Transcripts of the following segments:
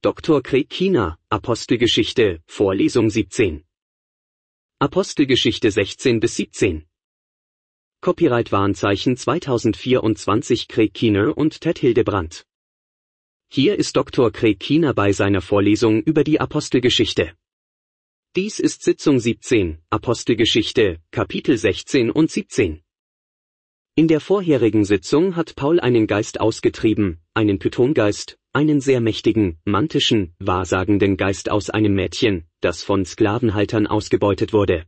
Dr. Craig Keener, Apostelgeschichte, Vorlesung 17. Apostelgeschichte 16 bis 17. Copyright Warenzeichen 2024 Craig Keener und Ted Hildebrandt. Hier ist Dr. Craig Keener bei seiner Vorlesung über die Apostelgeschichte. Dies ist Sitzung 17, Apostelgeschichte, Kapitel 16 und 17. In der vorherigen Sitzung hat Paul einen Geist ausgetrieben, einen Pythongeist, einen sehr mächtigen, mantischen, wahrsagenden Geist aus einem Mädchen, das von Sklavenhaltern ausgebeutet wurde.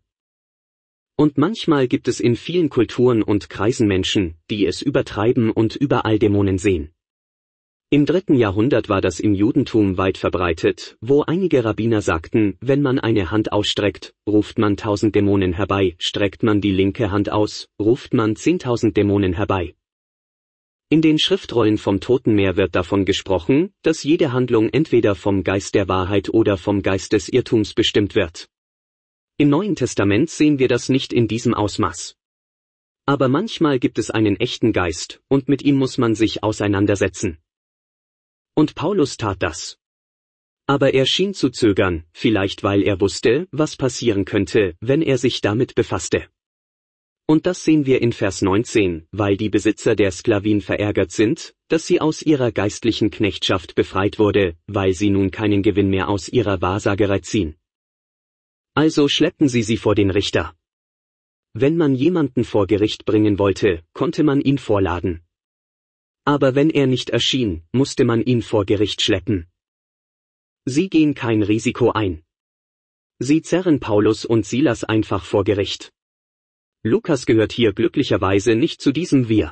Und manchmal gibt es in vielen Kulturen und Kreisen Menschen, die es übertreiben und überall Dämonen sehen. Im 3. Jahrhundert war das im Judentum weit verbreitet, wo einige Rabbiner sagten, wenn man eine Hand ausstreckt, ruft man 1000 Dämonen herbei, streckt man die linke Hand aus, ruft man 10.000 Dämonen herbei. In den Schriftrollen vom Totenmeer wird davon gesprochen, dass jede Handlung entweder vom Geist der Wahrheit oder vom Geist des Irrtums bestimmt wird. Im Neuen Testament sehen wir das nicht in diesem Ausmaß. Aber manchmal gibt es einen echten Geist, und mit ihm muss man sich auseinandersetzen. Und Paulus tat das. Aber er schien zu zögern, vielleicht weil er wusste, was passieren könnte, wenn er sich damit befasste. Und das sehen wir in Vers 19, weil die Besitzer der Sklavin verärgert sind, dass sie aus ihrer geistlichen Knechtschaft befreit wurde, weil sie nun keinen Gewinn mehr aus ihrer Wahrsagerei ziehen. Also schleppten sie vor den Richter. Wenn man jemanden vor Gericht bringen wollte, konnte man ihn vorladen. Aber wenn er nicht erschien, musste man ihn vor Gericht schleppen. Sie gehen kein Risiko ein. Sie zerren Paulus und Silas einfach vor Gericht. Lukas gehört hier glücklicherweise nicht zu diesem Wir.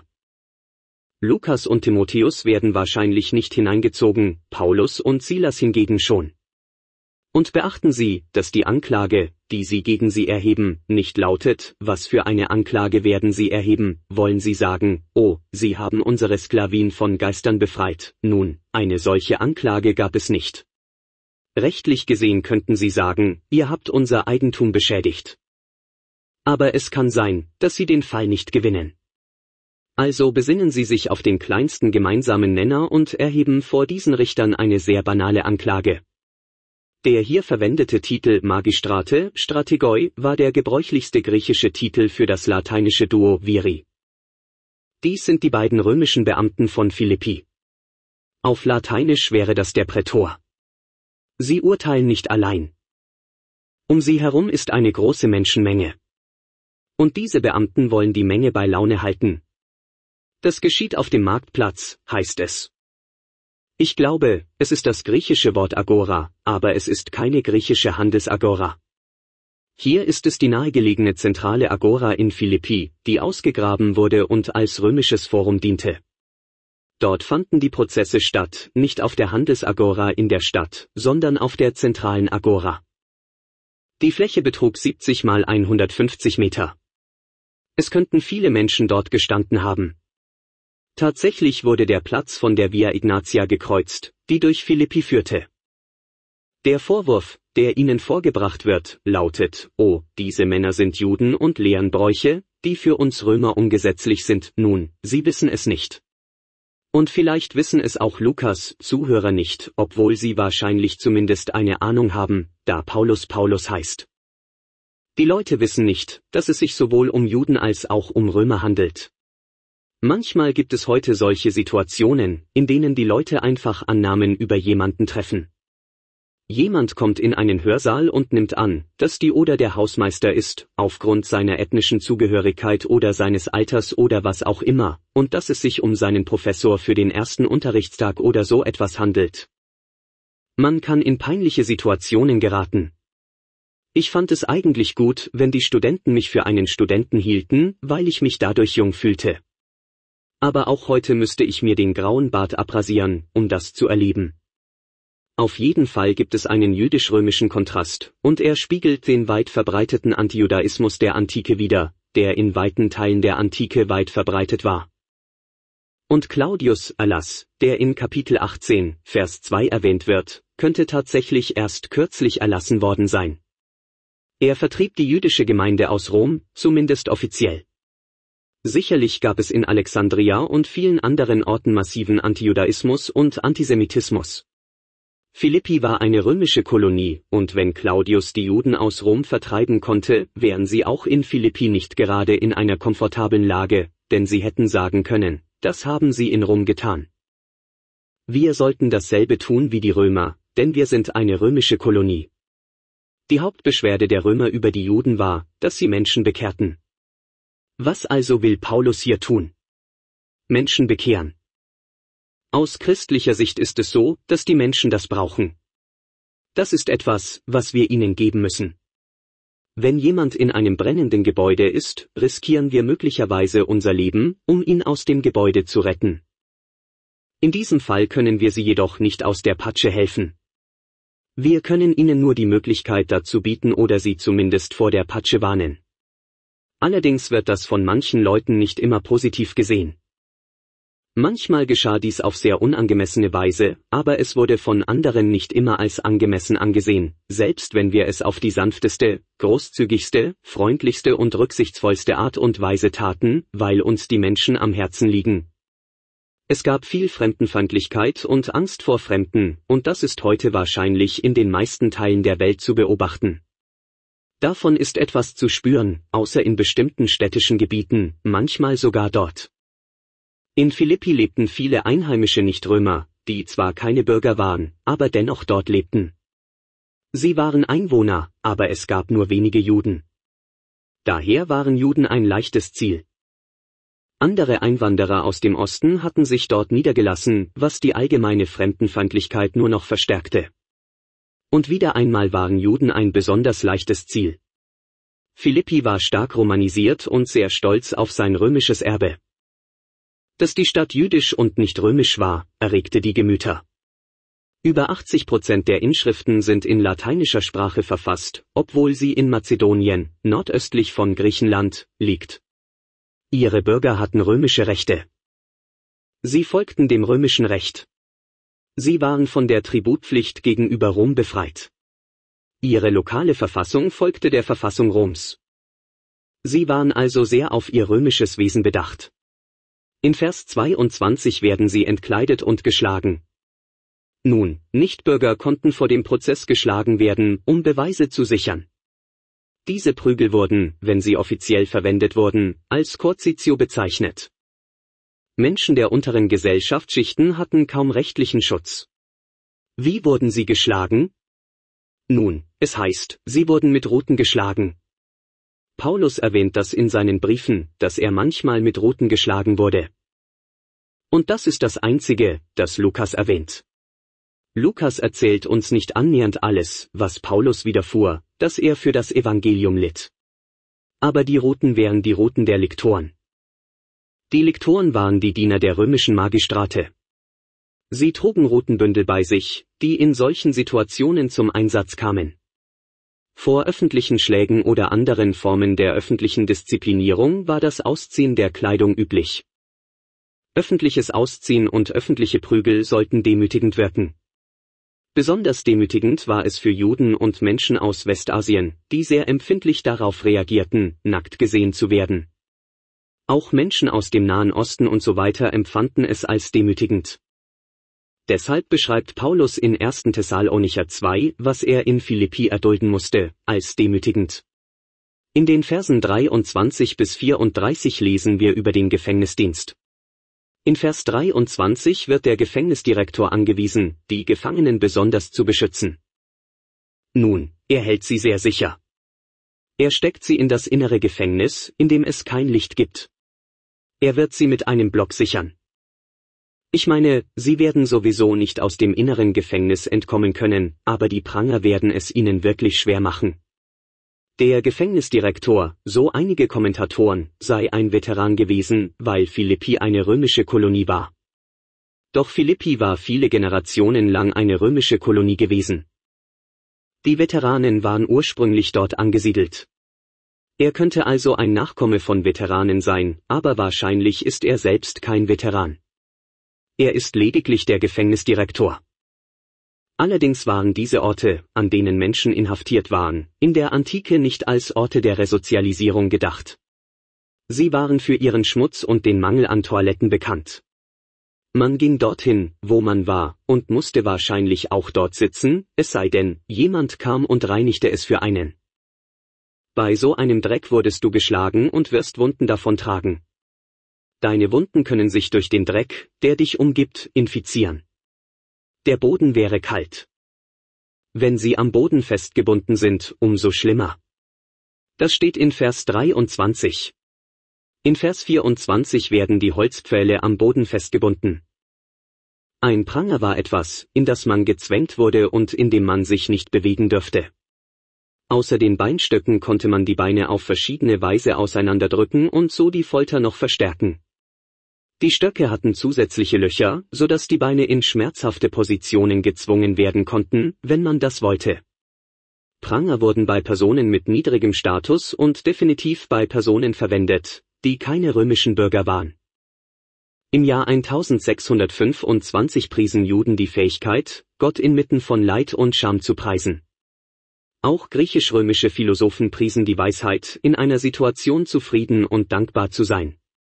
Lukas und Timotheus werden wahrscheinlich nicht hineingezogen, Paulus und Silas hingegen schon. Und beachten Sie, dass die Anklage, die Sie gegen sie erheben, nicht lautet, was für eine Anklage werden Sie erheben, wollen Sie sagen, oh, Sie haben unsere Sklavin von Geistern befreit, nun, eine solche Anklage gab es nicht. Rechtlich gesehen könnten Sie sagen, ihr habt unser Eigentum beschädigt. Aber es kann sein, dass Sie den Fall nicht gewinnen. Also besinnen Sie sich auf den kleinsten gemeinsamen Nenner und erheben vor diesen Richtern eine sehr banale Anklage. Der hier verwendete Titel Magistrate, Strategoi, war der gebräuchlichste griechische Titel für das lateinische Duo Viri. Dies sind die beiden römischen Beamten von Philippi. Auf Lateinisch wäre das der Prätor. Sie urteilen nicht allein. Um sie herum ist eine große Menschenmenge. Und diese Beamten wollen die Menge bei Laune halten. Das geschieht auf dem Marktplatz, heißt es. Ich glaube, es ist das griechische Wort Agora, aber es ist keine griechische Handelsagora. Hier ist es die nahegelegene zentrale Agora in Philippi, die ausgegraben wurde und als römisches Forum diente. Dort fanden die Prozesse statt, nicht auf der Handelsagora in der Stadt, sondern auf der zentralen Agora. Die Fläche betrug 70 mal 150 Meter. Es könnten viele Menschen dort gestanden haben. Tatsächlich wurde der Platz von der Via Ignatia gekreuzt, die durch Philippi führte. Der Vorwurf, der ihnen vorgebracht wird, lautet, oh, diese Männer sind Juden und lehren Bräuche, die für uns Römer ungesetzlich sind, nun, sie wissen es nicht. Und vielleicht wissen es auch Lukas, Zuhörer nicht, obwohl sie wahrscheinlich zumindest eine Ahnung haben, da Paulus heißt. Die Leute wissen nicht, dass es sich sowohl um Juden als auch um Römer handelt. Manchmal gibt es heute solche Situationen, in denen die Leute einfach Annahmen über jemanden treffen. Jemand kommt in einen Hörsaal und nimmt an, dass die oder der Hausmeister ist, aufgrund seiner ethnischen Zugehörigkeit oder seines Alters oder was auch immer, und dass es sich um seinen Professor für den ersten Unterrichtstag oder so etwas handelt. Man kann in peinliche Situationen geraten. Ich fand es eigentlich gut, wenn die Studenten mich für einen Studenten hielten, weil ich mich dadurch jung fühlte. Aber auch heute müsste ich mir den grauen Bart abrasieren, um das zu erleben. Auf jeden Fall gibt es einen jüdisch-römischen Kontrast, und er spiegelt den weit verbreiteten Antijudaismus der Antike wider, der in weiten Teilen der Antike weit verbreitet war. Und Claudius Erlass, der in Kapitel 18, Vers 2 erwähnt wird, könnte tatsächlich erst kürzlich erlassen worden sein. Er vertrieb die jüdische Gemeinde aus Rom, zumindest offiziell. Sicherlich gab es in Alexandria und vielen anderen Orten massiven Antijudaismus und Antisemitismus. Philippi war eine römische Kolonie, und wenn Claudius die Juden aus Rom vertreiben konnte, wären sie auch in Philippi nicht gerade in einer komfortablen Lage, denn sie hätten sagen können, das haben sie in Rom getan. Wir sollten dasselbe tun wie die Römer, denn wir sind eine römische Kolonie. Die Hauptbeschwerde der Römer über die Juden war, dass sie Menschen bekehrten. Was also will Paulus hier tun? Menschen bekehren. Aus christlicher Sicht ist es so, dass die Menschen das brauchen. Das ist etwas, was wir ihnen geben müssen. Wenn jemand in einem brennenden Gebäude ist, riskieren wir möglicherweise unser Leben, um ihn aus dem Gebäude zu retten. In diesem Fall können wir sie jedoch nicht aus der Patsche helfen. Wir können ihnen nur die Möglichkeit dazu bieten oder sie zumindest vor der Patsche warnen. Allerdings wird das von manchen Leuten nicht immer positiv gesehen. Manchmal geschah dies auf sehr unangemessene Weise, aber es wurde von anderen nicht immer als angemessen angesehen, selbst wenn wir es auf die sanfteste, großzügigste, freundlichste und rücksichtsvollste Art und Weise taten, weil uns die Menschen am Herzen liegen. Es gab viel Fremdenfeindlichkeit und Angst vor Fremden, und das ist heute wahrscheinlich in den meisten Teilen der Welt zu beobachten. Davon ist etwas zu spüren, außer in bestimmten städtischen Gebieten, manchmal sogar dort. In Philippi lebten viele einheimische Nichtrömer, die zwar keine Bürger waren, aber dennoch dort lebten. Sie waren Einwohner, aber es gab nur wenige Juden. Daher waren Juden ein leichtes Ziel. Andere Einwanderer aus dem Osten hatten sich dort niedergelassen, was die allgemeine Fremdenfeindlichkeit nur noch verstärkte. Und wieder einmal waren Juden ein besonders leichtes Ziel. Philippi war stark romanisiert und sehr stolz auf sein römisches Erbe. Dass die Stadt jüdisch und nicht römisch war, erregte die Gemüter. Über 80% der Inschriften sind in lateinischer Sprache verfasst, obwohl sie in Mazedonien, nordöstlich von Griechenland, liegt. Ihre Bürger hatten römische Rechte. Sie folgten dem römischen Recht. Sie waren von der Tributpflicht gegenüber Rom befreit. Ihre lokale Verfassung folgte der Verfassung Roms. Sie waren also sehr auf ihr römisches Wesen bedacht. In Vers 22 werden sie entkleidet und geschlagen. Nun, Nichtbürger konnten vor dem Prozess geschlagen werden, um Beweise zu sichern. Diese Prügel wurden, wenn sie offiziell verwendet wurden, als Coercitio bezeichnet. Menschen der unteren Gesellschaftsschichten hatten kaum rechtlichen Schutz. Wie wurden sie geschlagen? Nun, es heißt, sie wurden mit Ruten geschlagen. Paulus erwähnt das in seinen Briefen, dass er manchmal mit Ruten geschlagen wurde. Und das ist das Einzige, das Lukas erwähnt. Lukas erzählt uns nicht annähernd alles, was Paulus widerfuhr, dass er für das Evangelium litt. Aber die Ruten wären die Ruten der Liktoren. Die Liktoren waren die Diener der römischen Magistrate. Sie trugen Rutenbündel bei sich, die in solchen Situationen zum Einsatz kamen. Vor öffentlichen Schlägen oder anderen Formen der öffentlichen Disziplinierung war das Ausziehen der Kleidung üblich. Öffentliches Ausziehen und öffentliche Prügel sollten demütigend wirken. Besonders demütigend war es für Juden und Menschen aus Westasien, die sehr empfindlich darauf reagierten, nackt gesehen zu werden. Auch Menschen aus dem Nahen Osten und so weiter empfanden es als demütigend. Deshalb beschreibt Paulus in 1. Thessalonicher 2, was er in Philippi erdulden musste, als demütigend. In den Versen 23 bis 34 lesen wir über den Gefängnisdienst. In Vers 23 wird der Gefängnisdirektor angewiesen, die Gefangenen besonders zu beschützen. Nun, er hält sie sehr sicher. Er steckt sie in das innere Gefängnis, in dem es kein Licht gibt. Er wird sie mit einem Block sichern. Ich meine, sie werden sowieso nicht aus dem inneren Gefängnis entkommen können, aber die Pranger werden es ihnen wirklich schwer machen. Der Gefängnisdirektor, so einige Kommentatoren, sei ein Veteran gewesen, weil Philippi eine römische Kolonie war. Doch Philippi war viele Generationen lang eine römische Kolonie gewesen. Die Veteranen waren ursprünglich dort angesiedelt. Er könnte also ein Nachkomme von Veteranen sein, aber wahrscheinlich ist er selbst kein Veteran. Er ist lediglich der Gefängnisdirektor. Allerdings waren diese Orte, an denen Menschen inhaftiert waren, in der Antike nicht als Orte der Resozialisierung gedacht. Sie waren für ihren Schmutz und den Mangel an Toiletten bekannt. Man ging dorthin, wo man war, und musste wahrscheinlich auch dort sitzen, es sei denn, jemand kam und reinigte es für einen. Bei so einem Dreck wurdest du geschlagen und wirst Wunden davontragen. Deine Wunden können sich durch den Dreck, der dich umgibt, infizieren. Der Boden wäre kalt. Wenn sie am Boden festgebunden sind, umso schlimmer. Das steht in Vers 23. In Vers 24 werden die Holzpfähle am Boden festgebunden. Ein Pranger war etwas, in das man gezwängt wurde und in dem man sich nicht bewegen dürfte. Außer den Beinstöcken konnte man die Beine auf verschiedene Weise auseinanderdrücken und so die Folter noch verstärken. Die Stöcke hatten zusätzliche Löcher, so dass die Beine in schmerzhafte Positionen gezwungen werden konnten, wenn man das wollte. Pranger wurden bei Personen mit niedrigem Status und definitiv bei Personen verwendet, die keine römischen Bürger waren. Im Jahr 1625 priesen Juden die Fähigkeit, Gott inmitten von Leid und Scham zu preisen. Auch griechisch-römische Philosophen priesen die Weisheit, in einer Situation zufrieden und dankbar zu sein.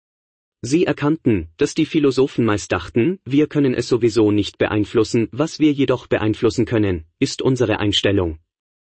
Sie erkannten, dass die Philosophen meist dachten, wir können es sowieso nicht beeinflussen, was wir jedoch beeinflussen können, ist unsere Einstellung.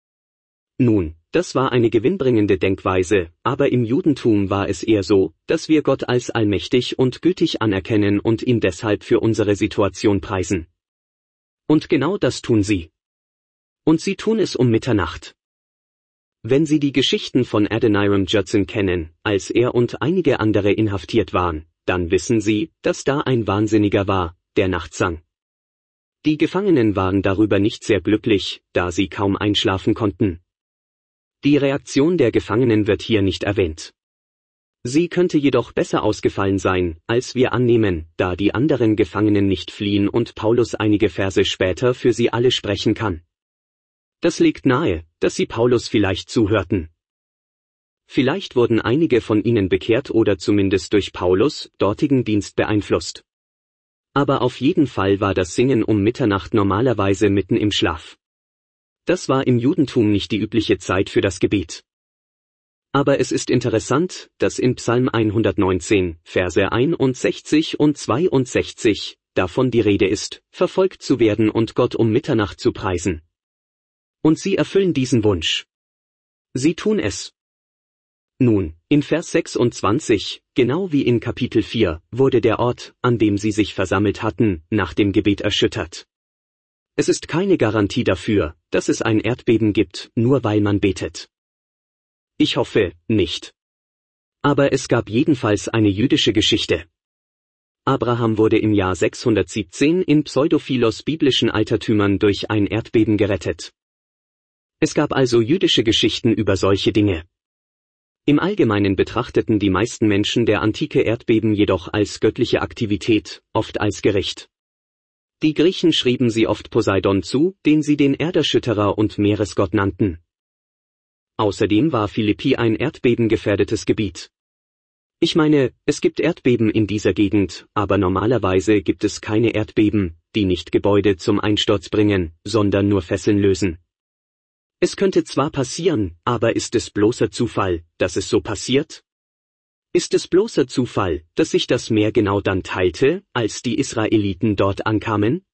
Nun, das war eine gewinnbringende Denkweise, aber im Judentum war es eher so, dass wir Gott als allmächtig und gütig anerkennen und ihn deshalb für unsere Situation preisen. Und genau das tun sie. Und sie tun es um Mitternacht. Wenn Sie die Geschichten von Adoniram Judson kennen, als er und einige andere inhaftiert waren, dann wissen Sie, dass da ein Wahnsinniger war, der nachts sang. Die Gefangenen waren darüber nicht sehr glücklich, da sie kaum einschlafen konnten. Die Reaktion der Gefangenen wird hier nicht erwähnt. Sie könnte jedoch besser ausgefallen sein, als wir annehmen, da die anderen Gefangenen nicht fliehen und Paulus einige Verse später für sie alle sprechen kann. Das legt nahe, dass sie Paulus vielleicht zuhörten. Vielleicht wurden einige von ihnen bekehrt oder zumindest durch Paulus' dortigen Dienst beeinflusst. Aber auf jeden Fall war das Singen um Mitternacht normalerweise mitten im Schlaf. Das war im Judentum nicht die übliche Zeit für das Gebet. Aber es ist interessant, dass in Psalm 119, Verse 61 und 62, davon die Rede ist, verfolgt zu werden und Gott um Mitternacht zu preisen. Und sie erfüllen diesen Wunsch. Sie tun es. Nun, in Vers 26, genau wie in Kapitel 4, wurde der Ort, an dem sie sich versammelt hatten, nach dem Gebet erschüttert. Es ist keine Garantie dafür, dass es ein Erdbeben gibt, nur weil man betet. Ich hoffe, nicht. Aber es gab jedenfalls eine jüdische Geschichte. Abraham wurde im Jahr 617 in Pseudophilos biblischen Altertümern durch ein Erdbeben gerettet. Es gab also jüdische Geschichten über solche Dinge. Im Allgemeinen betrachteten die meisten Menschen der Antike Erdbeben jedoch als göttliche Aktivität, oft als Gericht. Die Griechen schrieben sie oft Poseidon zu, den sie den Erderschütterer und Meeresgott nannten. Außerdem war Philippi ein erdbebengefährdetes Gebiet. Ich meine, es gibt Erdbeben in dieser Gegend, aber normalerweise gibt es keine Erdbeben, die nicht Gebäude zum Einsturz bringen, sondern nur Fesseln lösen. Es könnte zwar passieren, aber ist es bloßer Zufall, dass es so passiert? Ist es bloßer Zufall, dass sich das Meer genau dann teilte, als die Israeliten dort ankamen?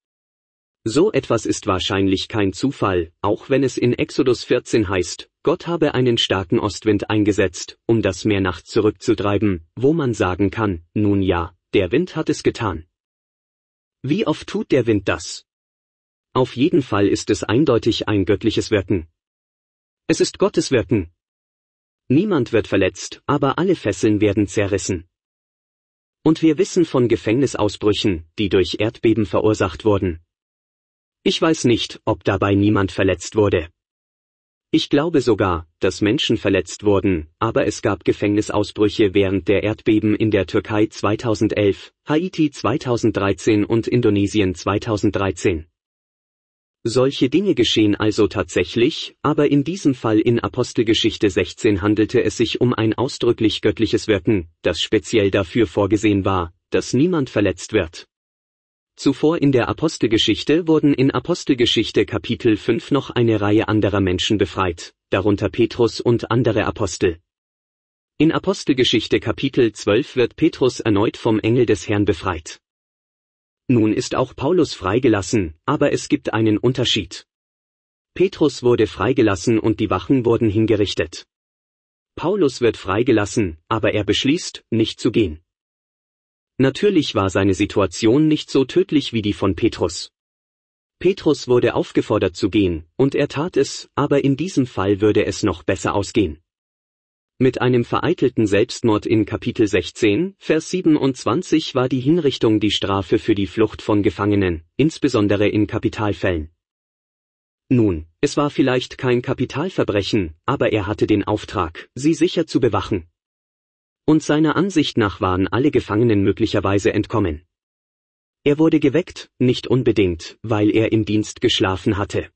So etwas ist wahrscheinlich kein Zufall, auch wenn es in Exodus 14 heißt, Gott habe einen starken Ostwind eingesetzt, um das Meer nachts zurückzutreiben, wo man sagen kann, nun ja, der Wind hat es getan. Wie oft tut der Wind das? Auf jeden Fall ist es eindeutig ein göttliches Wirken. Es ist Gottes Wirken. Niemand wird verletzt, aber alle Fesseln werden zerrissen. Und wir wissen von Gefängnisausbrüchen, die durch Erdbeben verursacht wurden. Ich weiß nicht, ob dabei niemand verletzt wurde. Ich glaube sogar, dass Menschen verletzt wurden, aber es gab Gefängnisausbrüche während der Erdbeben in der Türkei 2011, Haiti 2013 und Indonesien 2013. Solche Dinge geschehen also tatsächlich, aber in diesem Fall in Apostelgeschichte 16 handelte es sich um ein ausdrücklich göttliches Wirken, das speziell dafür vorgesehen war, dass niemand verletzt wird. Zuvor in der Apostelgeschichte wurden in Apostelgeschichte Kapitel 5 noch eine Reihe anderer Menschen befreit, darunter Petrus und andere Apostel. In Apostelgeschichte Kapitel 12 wird Petrus erneut vom Engel des Herrn befreit. Nun ist auch Paulus freigelassen, aber es gibt einen Unterschied. Petrus wurde freigelassen und die Wachen wurden hingerichtet. Paulus wird freigelassen, aber er beschließt, nicht zu gehen. Natürlich war seine Situation nicht so tödlich wie die von Petrus. Petrus wurde aufgefordert zu gehen, und er tat es, aber in diesem Fall würde es noch besser ausgehen. Mit einem vereitelten Selbstmord in Kapitel 16, Vers 27 war die Hinrichtung die Strafe für die Flucht von Gefangenen, insbesondere in Kapitalfällen. Nun, es war vielleicht kein Kapitalverbrechen, aber er hatte den Auftrag, sie sicher zu bewachen. Und seiner Ansicht nach waren alle Gefangenen möglicherweise entkommen. Er wurde geweckt, nicht unbedingt, weil er im Dienst geschlafen hatte.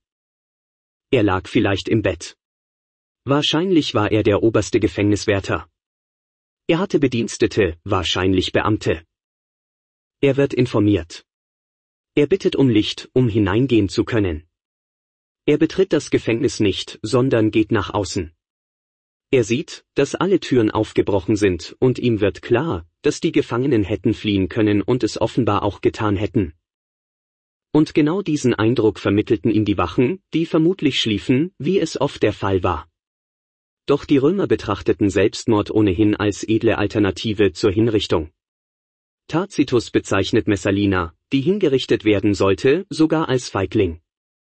Er lag vielleicht im Bett. Wahrscheinlich war er der oberste Gefängniswärter. Er hatte Bedienstete, wahrscheinlich Beamte. Er wird informiert. Er bittet um Licht, um hineingehen zu können. Er betritt das Gefängnis nicht, sondern geht nach außen. Er sieht, dass alle Türen aufgebrochen sind, und ihm wird klar, dass die Gefangenen hätten fliehen können und es offenbar auch getan hätten. Und genau diesen Eindruck vermittelten ihm die Wachen, die vermutlich schliefen, wie es oft der Fall war. Doch die Römer betrachteten Selbstmord ohnehin als edle Alternative zur Hinrichtung. Tacitus bezeichnet Messalina, die hingerichtet werden sollte, sogar als Feigling.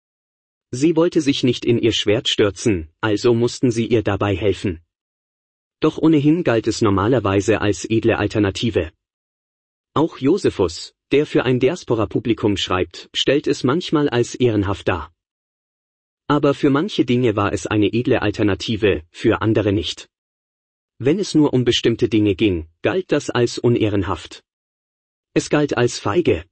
Sie wollte sich nicht in ihr Schwert stürzen, also mussten sie ihr dabei helfen. Doch ohnehin galt es normalerweise als edle Alternative. Auch Josephus, der für ein Diaspora-Publikum schreibt, stellt es manchmal als ehrenhaft dar. Aber für manche Dinge war es eine edle Alternative, für andere nicht. Wenn es nur um bestimmte Dinge ging, galt das als unehrenhaft. Es galt als feige.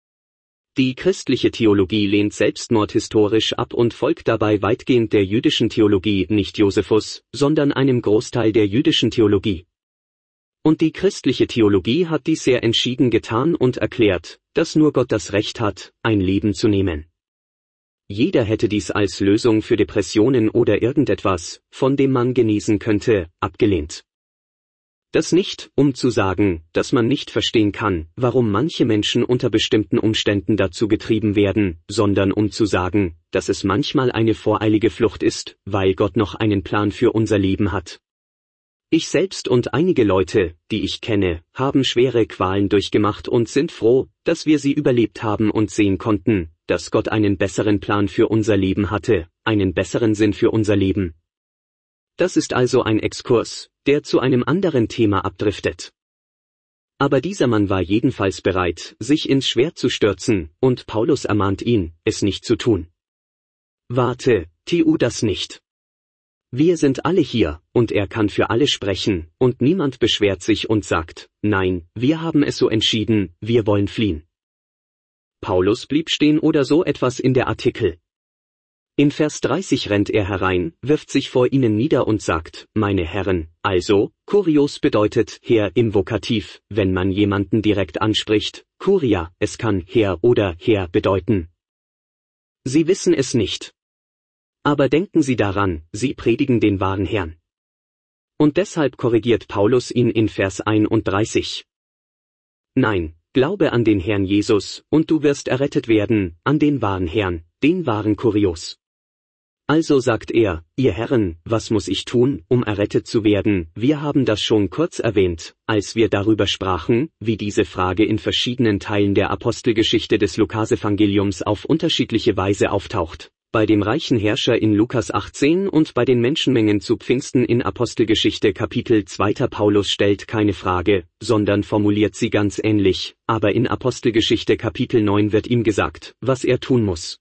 Die christliche Theologie lehnt Selbstmord historisch ab und folgt dabei weitgehend der jüdischen Theologie, nicht Josephus, sondern einem Großteil der jüdischen Theologie. Und die christliche Theologie hat dies sehr entschieden getan und erklärt, dass nur Gott das Recht hat, ein Leben zu nehmen. Jeder hätte dies als Lösung für Depressionen oder irgendetwas, von dem man genesen könnte, abgelehnt. Das nicht, um zu sagen, dass man nicht verstehen kann, warum manche Menschen unter bestimmten Umständen dazu getrieben werden, sondern um zu sagen, dass es manchmal eine voreilige Flucht ist, weil Gott noch einen Plan für unser Leben hat. Ich selbst und einige Leute, die ich kenne, haben schwere Qualen durchgemacht und sind froh, dass wir sie überlebt haben und sehen konnten, dass Gott einen besseren Plan für unser Leben hatte, einen besseren Sinn für unser Leben. Das ist also ein Exkurs, der zu einem anderen Thema abdriftet. Aber dieser Mann war jedenfalls bereit, sich ins Schwert zu stürzen, und Paulus ermahnt ihn, es nicht zu tun. Warte, tu das nicht. Wir sind alle hier, und er kann für alle sprechen, und niemand beschwert sich und sagt, nein, wir haben es so entschieden, wir wollen fliehen. Paulus blieb stehen oder so etwas in der Artikel. In Vers 30 rennt er herein, wirft sich vor ihnen nieder und sagt, meine Herren, also, Kurios bedeutet Herr im Vokativ, wenn man jemanden direkt anspricht, Kuria, es kann Herr oder Herr bedeuten. Sie wissen es nicht. Aber denken Sie daran, Sie predigen den wahren Herrn. Und deshalb korrigiert Paulus ihn in Vers 31. Nein, glaube an den Herrn Jesus, und du wirst errettet werden, an den wahren Herrn, den wahren Kurios. Also sagt er, ihr Herren, was muss ich tun, um errettet zu werden? Wir haben das schon kurz erwähnt, als wir darüber sprachen, wie diese Frage in verschiedenen Teilen der Apostelgeschichte des Lukasevangeliums auf unterschiedliche Weise auftaucht. Bei dem reichen Herrscher in Lukas 18 und bei den Menschenmengen zu Pfingsten in Apostelgeschichte Kapitel 2. Paulus stellt keine Frage, sondern formuliert sie ganz ähnlich, aber in Apostelgeschichte Kapitel 9 wird ihm gesagt, was er tun muss.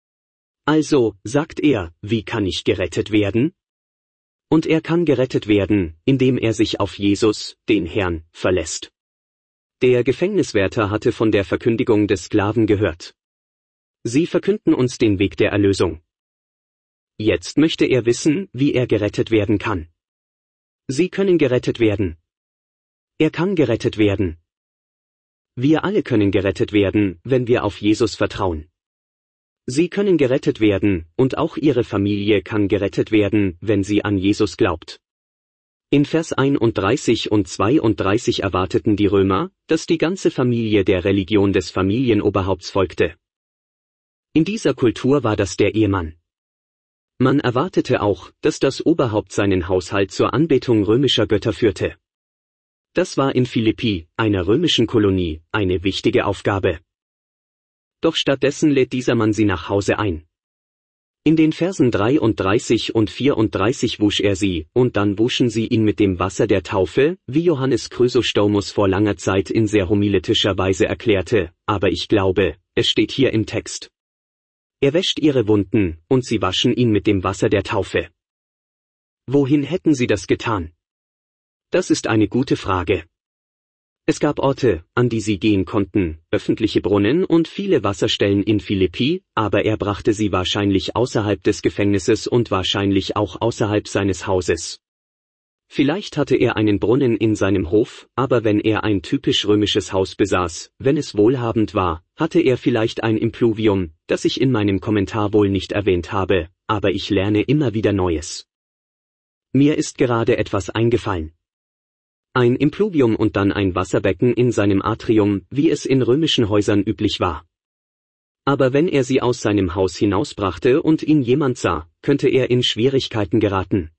Also, sagt er, wie kann ich gerettet werden? Und er kann gerettet werden, indem er sich auf Jesus, den Herrn, verlässt. Der Gefängniswärter hatte von der Verkündigung des Sklaven gehört. Sie verkünden uns den Weg der Erlösung. Jetzt möchte er wissen, wie er gerettet werden kann. Sie können gerettet werden. Er kann gerettet werden. Wir alle können gerettet werden, wenn wir auf Jesus vertrauen. Sie können gerettet werden, und auch Ihre Familie kann gerettet werden, wenn sie an Jesus glaubt. In Vers 31 und 32 erwarteten die Römer, dass die ganze Familie der Religion des Familienoberhaupts folgte. In dieser Kultur war das der Ehemann. Man erwartete auch, dass das Oberhaupt seinen Haushalt zur Anbetung römischer Götter führte. Das war in Philippi, einer römischen Kolonie, eine wichtige Aufgabe. Doch stattdessen lädt dieser Mann sie nach Hause ein. In den Versen 33 und 34 wusch er sie, und dann wuschen sie ihn mit dem Wasser der Taufe, wie Johannes Chrysostomus vor langer Zeit in sehr homiletischer Weise erklärte, aber ich glaube, es steht hier im Text. Er wäscht ihre Wunden, und sie waschen ihn mit dem Wasser der Taufe. Wohin hätten sie das getan? Das ist eine gute Frage. Es gab Orte, an die sie gehen konnten, öffentliche Brunnen und viele Wasserstellen in Philippi, aber er brachte sie wahrscheinlich außerhalb des Gefängnisses und wahrscheinlich auch außerhalb seines Hauses. Vielleicht hatte er einen Brunnen in seinem Hof, aber wenn er ein typisch römisches Haus besaß, wenn es wohlhabend war, hatte er vielleicht ein Impluvium, das ich in meinem Kommentar wohl nicht erwähnt habe, aber ich lerne immer wieder Neues. Mir ist gerade etwas eingefallen. Ein Impluvium und dann ein Wasserbecken in seinem Atrium, wie es in römischen Häusern üblich war. Aber wenn er sie aus seinem Haus hinausbrachte und ihn jemand sah, könnte er in Schwierigkeiten geraten.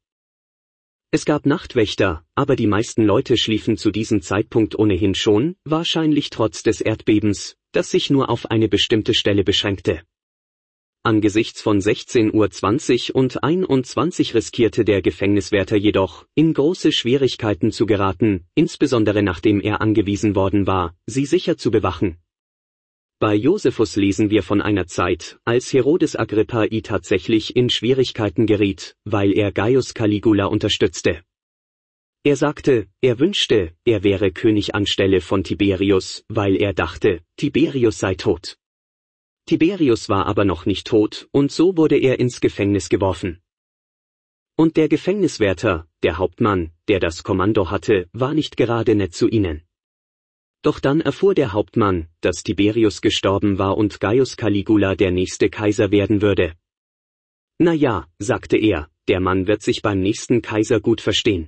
Es gab Nachtwächter, aber die meisten Leute schliefen zu diesem Zeitpunkt ohnehin schon, wahrscheinlich trotz des Erdbebens, das sich nur auf eine bestimmte Stelle beschränkte. Angesichts von 16:20 Uhr und 21 riskierte der Gefängniswärter jedoch, in große Schwierigkeiten zu geraten, insbesondere nachdem er angewiesen worden war, sie sicher zu bewachen. Bei Josephus lesen wir von einer Zeit, als Herodes Agrippa I tatsächlich in Schwierigkeiten geriet, weil er Gaius Caligula unterstützte. Er sagte, er wünschte, er wäre König anstelle von Tiberius, weil er dachte, Tiberius sei tot. Tiberius war aber noch nicht tot, und so wurde er ins Gefängnis geworfen. Und der Gefängniswärter, der Hauptmann, der das Kommando hatte, war nicht gerade nett zu ihnen. Doch dann erfuhr der Hauptmann, dass Tiberius gestorben war und Gaius Caligula der nächste Kaiser werden würde. Na ja, sagte er, der Mann wird sich beim nächsten Kaiser gut verstehen.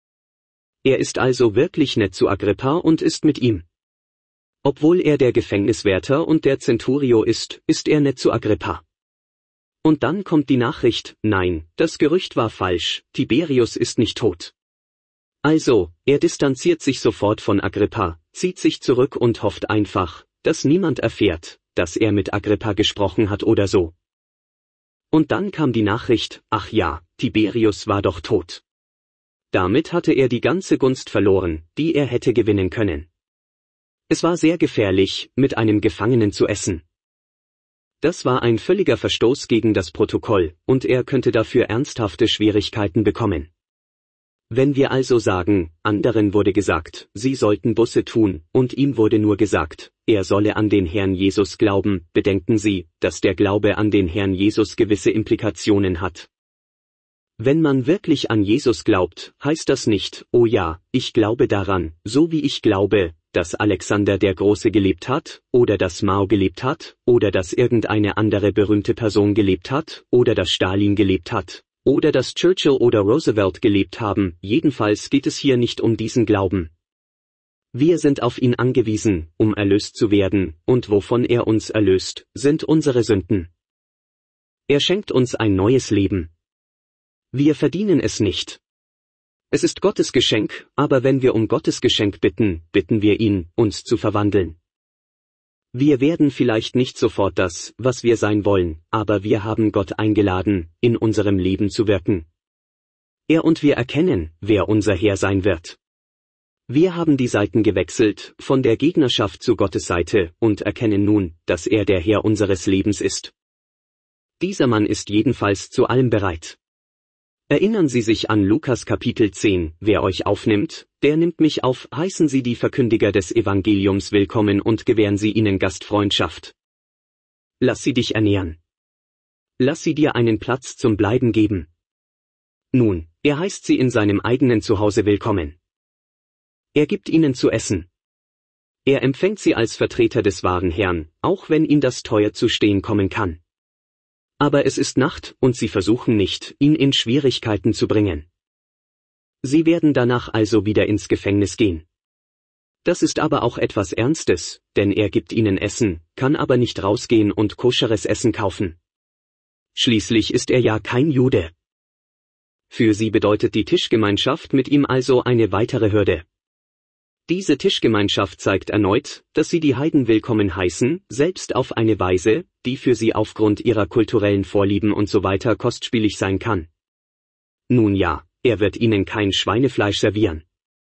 Er ist also wirklich nett zu Agrippa und ist mit ihm. Obwohl er der Gefängniswärter und der Centurio ist er nett zu Agrippa. Und dann kommt die Nachricht, nein, das Gerücht war falsch, Tiberius ist nicht tot. Also, er distanziert sich sofort von Agrippa, zieht sich zurück und hofft einfach, dass niemand erfährt, dass er mit Agrippa gesprochen hat oder so. Und dann kam die Nachricht, ach ja, Tiberius war doch tot. Damit hatte er die ganze Gunst verloren, die er hätte gewinnen können. Es war sehr gefährlich, mit einem Gefangenen zu essen. Das war ein völliger Verstoß gegen das Protokoll, und er könnte dafür ernsthafte Schwierigkeiten bekommen. Wenn wir also sagen, anderen wurde gesagt, sie sollten Buße tun, und ihm wurde nur gesagt, er solle an den Herrn Jesus glauben, bedenken Sie, dass der Glaube an den Herrn Jesus gewisse Implikationen hat. Wenn man wirklich an Jesus glaubt, heißt das nicht, oh ja, ich glaube daran, so wie ich glaube, dass Alexander der Große gelebt hat, oder dass Mao gelebt hat, oder dass irgendeine andere berühmte Person gelebt hat, oder dass Stalin gelebt hat, oder dass Churchill oder Roosevelt gelebt haben, jedenfalls geht es hier nicht um diesen Glauben. Wir sind auf ihn angewiesen, um erlöst zu werden, und wovon er uns erlöst, sind unsere Sünden. Er schenkt uns ein neues Leben. Wir verdienen es nicht. Es ist Gottes Geschenk, aber wenn wir um Gottes Geschenk bitten, bitten wir ihn, uns zu verwandeln. Wir werden vielleicht nicht sofort das, was wir sein wollen, aber wir haben Gott eingeladen, in unserem Leben zu wirken. Er und wir erkennen, wer unser Herr sein wird. Wir haben die Seiten gewechselt, von der Gegnerschaft zu Gottes Seite, und erkennen nun, dass er der Herr unseres Lebens ist. Dieser Mann ist jedenfalls zu allem bereit. Erinnern Sie sich an Lukas Kapitel 10, wer euch aufnimmt, der nimmt mich auf, heißen Sie die Verkündiger des Evangeliums willkommen und gewähren Sie ihnen Gastfreundschaft. Lass sie dich ernähren. Lass sie dir einen Platz zum Bleiben geben. Nun, er heißt sie in seinem eigenen Zuhause willkommen. Er gibt ihnen zu essen. Er empfängt sie als Vertreter des wahren Herrn, auch wenn ihm das teuer zu stehen kommen kann. Aber es ist Nacht, und sie versuchen nicht, ihn in Schwierigkeiten zu bringen. Sie werden danach also wieder ins Gefängnis gehen. Das ist aber auch etwas Ernstes, denn er gibt ihnen Essen, kann aber nicht rausgehen und koscheres Essen kaufen. Schließlich ist er ja kein Jude. Für sie bedeutet die Tischgemeinschaft mit ihm also eine weitere Hürde. Diese Tischgemeinschaft zeigt erneut, dass sie die Heiden willkommen heißen, selbst auf eine Weise, die für sie aufgrund ihrer kulturellen Vorlieben und so weiter kostspielig sein kann. Nun ja, er wird ihnen kein Schweinefleisch servieren.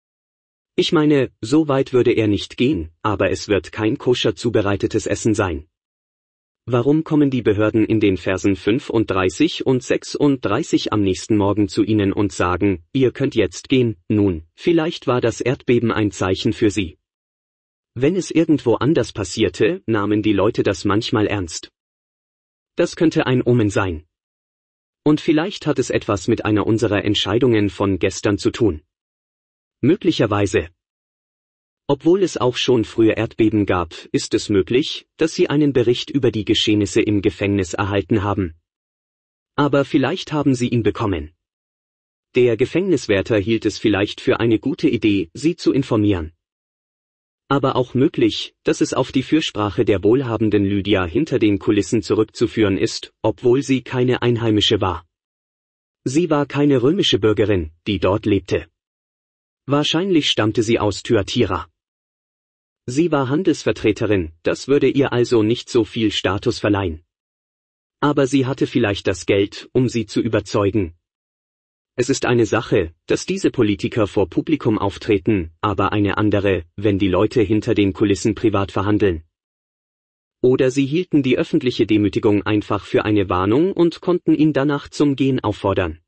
Ich meine, so weit würde er nicht gehen, aber es wird kein koscher zubereitetes Essen sein. Warum kommen die Behörden in den Versen 35 und 36 am nächsten Morgen zu ihnen und sagen, ihr könnt jetzt gehen? Nun, vielleicht war das Erdbeben ein Zeichen für sie. Wenn es irgendwo anders passierte, nahmen die Leute das manchmal ernst. Das könnte ein Omen sein. Und vielleicht hat es etwas mit einer unserer Entscheidungen von gestern zu tun. Möglicherweise. Obwohl es auch schon früher Erdbeben gab, ist es möglich, dass Sie einen Bericht über die Geschehnisse im Gefängnis erhalten haben. Aber vielleicht haben Sie ihn bekommen. Der Gefängniswärter hielt es vielleicht für eine gute Idee, Sie zu informieren. Aber auch möglich, dass es auf die Fürsprache der wohlhabenden Lydia hinter den Kulissen zurückzuführen ist, obwohl sie keine Einheimische war. Sie war keine römische Bürgerin, die dort lebte. Wahrscheinlich stammte sie aus Thyatira. Sie war Handelsvertreterin, das würde ihr also nicht so viel Status verleihen. Aber sie hatte vielleicht das Geld, um sie zu überzeugen. Es ist eine Sache, dass diese Politiker vor Publikum auftreten, aber eine andere, wenn die Leute hinter den Kulissen privat verhandeln. Oder sie hielten die öffentliche Demütigung einfach für eine Warnung und konnten ihn danach zum Gehen auffordern.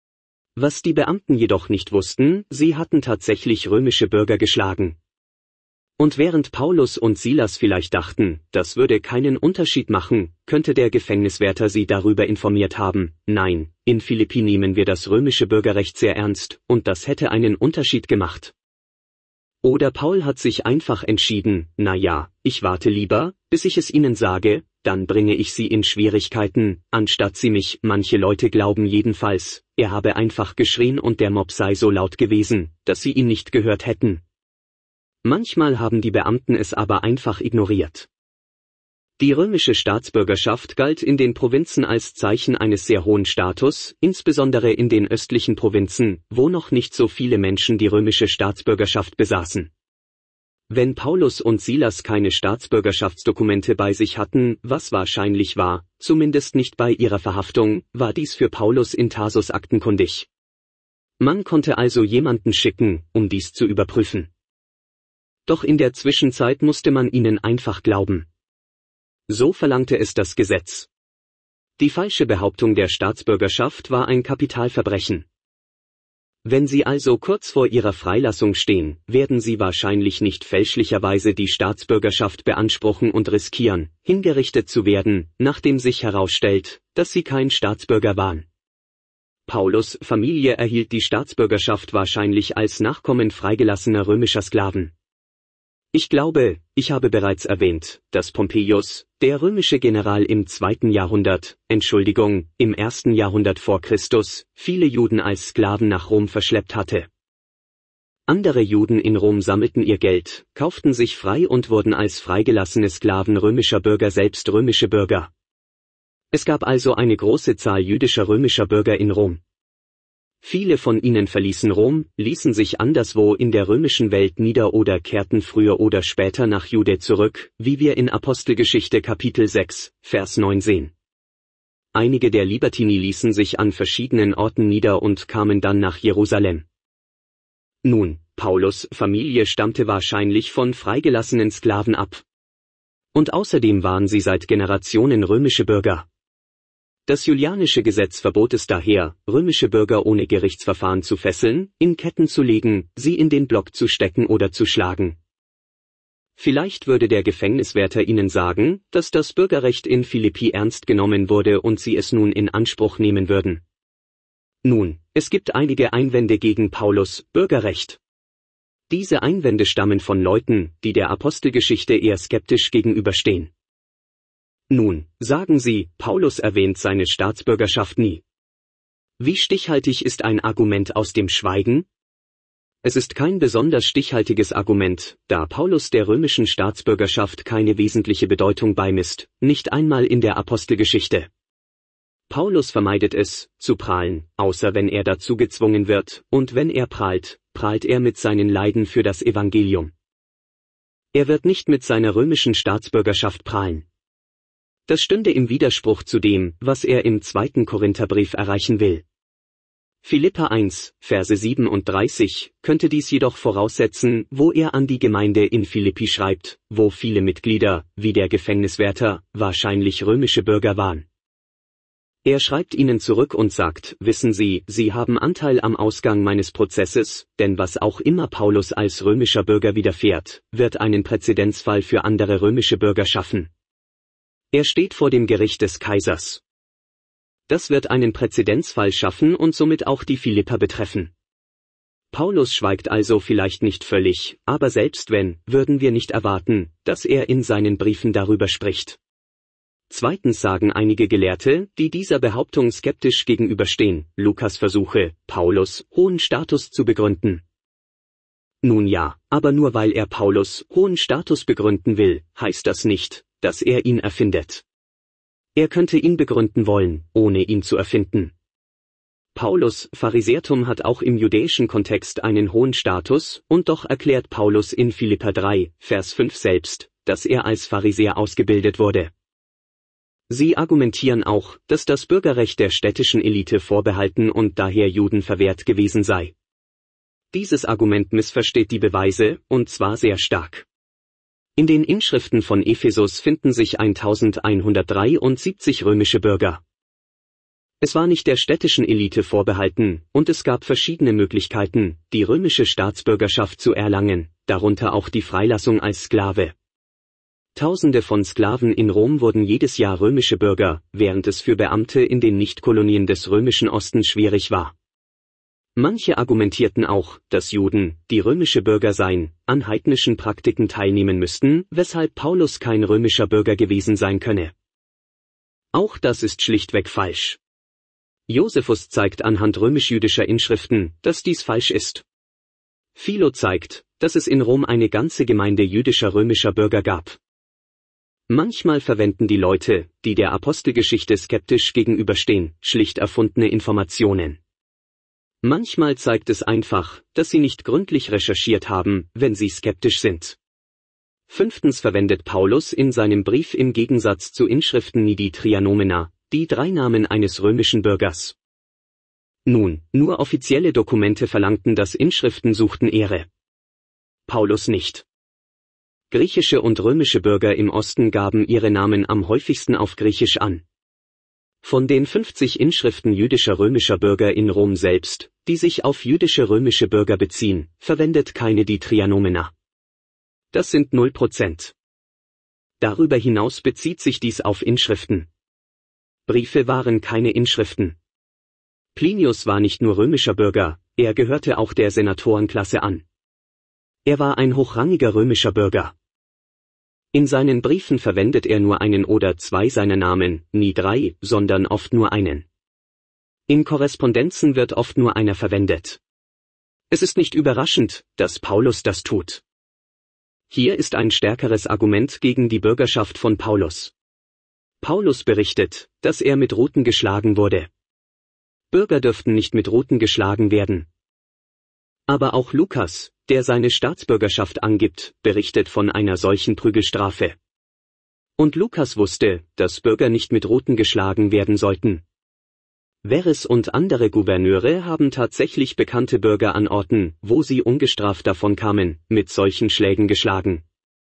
Was die Beamten jedoch nicht wussten, sie hatten tatsächlich römische Bürger geschlagen. Und während Paulus und Silas vielleicht dachten, das würde keinen Unterschied machen, könnte der Gefängniswärter sie darüber informiert haben, nein, in Philippi nehmen wir das römische Bürgerrecht sehr ernst, und das hätte einen Unterschied gemacht. Oder Paul hat sich einfach entschieden, na ja, ich warte lieber, bis ich es ihnen sage, dann bringe ich sie in Schwierigkeiten, anstatt sie mich, manche Leute glauben jedenfalls, er habe einfach geschrien und der Mob sei so laut gewesen, dass sie ihn nicht gehört hätten. Manchmal haben die Beamten es aber einfach ignoriert. Die römische Staatsbürgerschaft galt in den Provinzen als Zeichen eines sehr hohen Status, insbesondere in den östlichen Provinzen, wo noch nicht so viele Menschen die römische Staatsbürgerschaft besaßen. Wenn Paulus und Silas keine Staatsbürgerschaftsdokumente bei sich hatten, was wahrscheinlich war, zumindest nicht bei ihrer Verhaftung, war dies für Paulus in Tarsus aktenkundig. Man konnte also jemanden schicken, um dies zu überprüfen. Doch in der Zwischenzeit musste man ihnen einfach glauben. So verlangte es das Gesetz. Die falsche Behauptung der Staatsbürgerschaft war ein Kapitalverbrechen. Wenn Sie also kurz vor Ihrer Freilassung stehen, werden Sie wahrscheinlich nicht fälschlicherweise die Staatsbürgerschaft beanspruchen und riskieren, hingerichtet zu werden, nachdem sich herausstellt, dass Sie kein Staatsbürger waren. Paulus' Familie erhielt die Staatsbürgerschaft wahrscheinlich als Nachkommen freigelassener römischer Sklaven. Ich glaube, ich habe bereits erwähnt, dass Pompeius, der römische General im 2. Jahrhundert, im 1. Jahrhundert vor Christus, viele Juden als Sklaven nach Rom verschleppt hatte. Andere Juden in Rom sammelten ihr Geld, kauften sich frei und wurden als freigelassene Sklaven römischer Bürger selbst römische Bürger. Es gab also eine große Zahl jüdischer römischer Bürger in Rom. Viele von ihnen verließen Rom, ließen sich anderswo in der römischen Welt nieder oder kehrten früher oder später nach Jude zurück, wie wir in Apostelgeschichte Kapitel 6, Vers 9 sehen. Einige der Libertini ließen sich an verschiedenen Orten nieder und kamen dann nach Jerusalem. Nun, Paulus' Familie stammte wahrscheinlich von freigelassenen Sklaven ab. Und außerdem waren sie seit Generationen römische Bürger. Das julianische Gesetz verbot es daher, römische Bürger ohne Gerichtsverfahren zu fesseln, in Ketten zu legen, sie in den Block zu stecken oder zu schlagen. Vielleicht würde der Gefängniswärter ihnen sagen, dass das Bürgerrecht in Philippi ernst genommen wurde und sie es nun in Anspruch nehmen würden. Nun, es gibt einige Einwände gegen Paulus' Bürgerrecht. Diese Einwände stammen von Leuten, die der Apostelgeschichte eher skeptisch gegenüberstehen. Nun, sagen Sie, Paulus erwähnt seine Staatsbürgerschaft nie. Wie stichhaltig ist ein Argument aus dem Schweigen? Es ist kein besonders stichhaltiges Argument, da Paulus der römischen Staatsbürgerschaft keine wesentliche Bedeutung beimisst, nicht einmal in der Apostelgeschichte. Paulus vermeidet es, zu prahlen, außer wenn er dazu gezwungen wird, und wenn er prahlt, prahlt er mit seinen Leiden für das Evangelium. Er wird nicht mit seiner römischen Staatsbürgerschaft prahlen. Das stünde im Widerspruch zu dem, was er im 2. Korintherbrief erreichen will. Philipper 1, Verse 37, könnte dies jedoch voraussetzen, wo er an die Gemeinde in Philippi schreibt, wo viele Mitglieder, wie der Gefängniswärter, wahrscheinlich römische Bürger waren. Er schreibt ihnen zurück und sagt, wissen Sie, Sie haben Anteil am Ausgang meines Prozesses, denn was auch immer Paulus als römischer Bürger widerfährt, wird einen Präzedenzfall für andere römische Bürger schaffen. Er steht vor dem Gericht des Kaisers. Das wird einen Präzedenzfall schaffen und somit auch die Philipper betreffen. Paulus schweigt also vielleicht nicht völlig, aber selbst wenn, würden wir nicht erwarten, dass er in seinen Briefen darüber spricht. Zweitens sagen einige Gelehrte, die dieser Behauptung skeptisch gegenüberstehen, Lukas versuche, Paulus' hohen Status zu begründen. Nun ja, aber nur weil er Paulus' hohen Status begründen will, heißt das nicht, dass er ihn erfindet. Er könnte ihn begründen wollen, ohne ihn zu erfinden. Paulus' Pharisäertum hat auch im judäischen Kontext einen hohen Status, und doch erklärt Paulus in Philipper 3, Vers 5 selbst, dass er als Pharisäer ausgebildet wurde. Sie argumentieren auch, dass das Bürgerrecht der städtischen Elite vorbehalten und daher Juden verwehrt gewesen sei. Dieses Argument missversteht die Beweise, und zwar sehr stark. In den Inschriften von Ephesus finden sich 1173 römische Bürger. Es war nicht der städtischen Elite vorbehalten, und es gab verschiedene Möglichkeiten, die römische Staatsbürgerschaft zu erlangen, darunter auch die Freilassung als Sklave. Tausende von Sklaven in Rom wurden jedes Jahr römische Bürger, während es für Beamte in den Nichtkolonien des römischen Ostens schwierig war. Manche argumentierten auch, dass Juden, die römische Bürger seien, an heidnischen Praktiken teilnehmen müssten, weshalb Paulus kein römischer Bürger gewesen sein könne. Auch das ist schlichtweg falsch. Josephus zeigt anhand römisch-jüdischer Inschriften, dass dies falsch ist. Philo zeigt, dass es in Rom eine ganze Gemeinde jüdischer römischer Bürger gab. Manchmal verwenden die Leute, die der Apostelgeschichte skeptisch gegenüberstehen, schlicht erfundene Informationen. Manchmal zeigt es einfach, dass sie nicht gründlich recherchiert haben, wenn sie skeptisch sind. Fünftens verwendet Paulus in seinem Brief im Gegensatz zu Inschriften nie die Trianomena, die drei Namen eines römischen Bürgers. Nun, nur offizielle Dokumente verlangten das, Inschriften suchten Ehre. Paulus nicht. Griechische und römische Bürger im Osten gaben ihre Namen am häufigsten auf Griechisch an. Von den 50 Inschriften jüdischer römischer Bürger in Rom selbst, die sich auf jüdische römische Bürger beziehen, verwendet keine die Trianomena. Das sind 0%. Darüber hinaus bezieht sich dies auf Inschriften. Briefe waren keine Inschriften. Plinius war nicht nur römischer Bürger, er gehörte auch der Senatorenklasse an. Er war ein hochrangiger römischer Bürger. In seinen Briefen verwendet er nur einen oder zwei seiner Namen, nie drei, sondern oft nur einen. In Korrespondenzen wird oft nur einer verwendet. Es ist nicht überraschend, dass Paulus das tut. Hier ist ein stärkeres Argument gegen die Bürgerschaft von Paulus. Paulus berichtet, dass er mit Ruten geschlagen wurde. Bürger dürften nicht mit Ruten geschlagen werden. Aber auch Lukas, der seine Staatsbürgerschaft angibt, berichtet von einer solchen Prügelstrafe. Und Lukas wusste, dass Bürger nicht mit Ruten geschlagen werden sollten. Verres und andere Gouverneure haben tatsächlich bekannte Bürger an Orten, wo sie ungestraft davonkamen, mit solchen Schlägen geschlagen.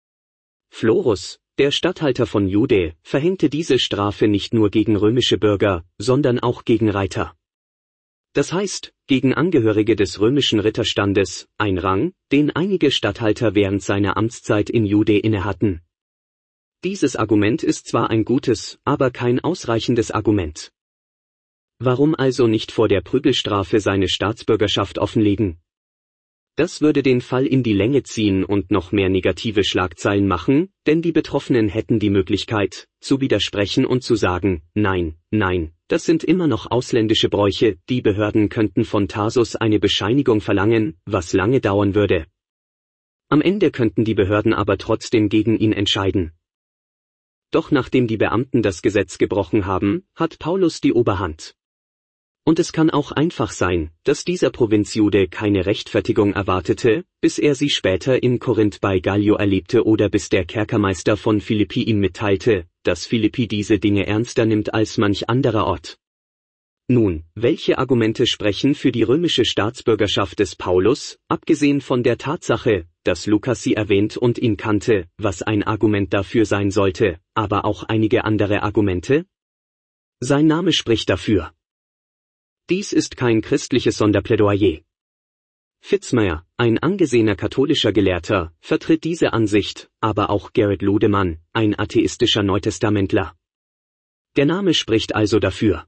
Florus, der Statthalter von Judae, verhängte diese Strafe nicht nur gegen römische Bürger, sondern auch gegen Reiter. Das heißt, gegen Angehörige des römischen Ritterstandes, ein Rang, den einige Statthalter während seiner Amtszeit in Judae innehatten. Dieses Argument ist zwar ein gutes, aber kein ausreichendes Argument. Warum also nicht vor der Prügelstrafe seine Staatsbürgerschaft offenlegen? Das würde den Fall in die Länge ziehen und noch mehr negative Schlagzeilen machen, denn die Betroffenen hätten die Möglichkeit, zu widersprechen und zu sagen, nein, nein, das sind immer noch ausländische Bräuche, die Behörden könnten von Tarsus eine Bescheinigung verlangen, was lange dauern würde. Am Ende könnten die Behörden aber trotzdem gegen ihn entscheiden. Doch nachdem die Beamten das Gesetz gebrochen haben, hat Paulus die Oberhand. Und es kann auch einfach sein, dass dieser Provinzjude keine Rechtfertigung erwartete, bis er sie später in Korinth bei Gallio erlebte oder bis der Kerkermeister von Philippi ihm mitteilte, dass Philippi diese Dinge ernster nimmt als manch anderer Ort. Nun, welche Argumente sprechen für die römische Staatsbürgerschaft des Paulus, abgesehen von der Tatsache, dass Lukas sie erwähnt und ihn kannte, was ein Argument dafür sein sollte, aber auch einige andere Argumente? Sein Name spricht dafür. Dies ist kein christliches Sonderplädoyer. Fitzmyer, ein angesehener katholischer Gelehrter, vertritt diese Ansicht, aber auch Gerrit Ludemann, ein atheistischer Neutestamentler. Der Name spricht also dafür.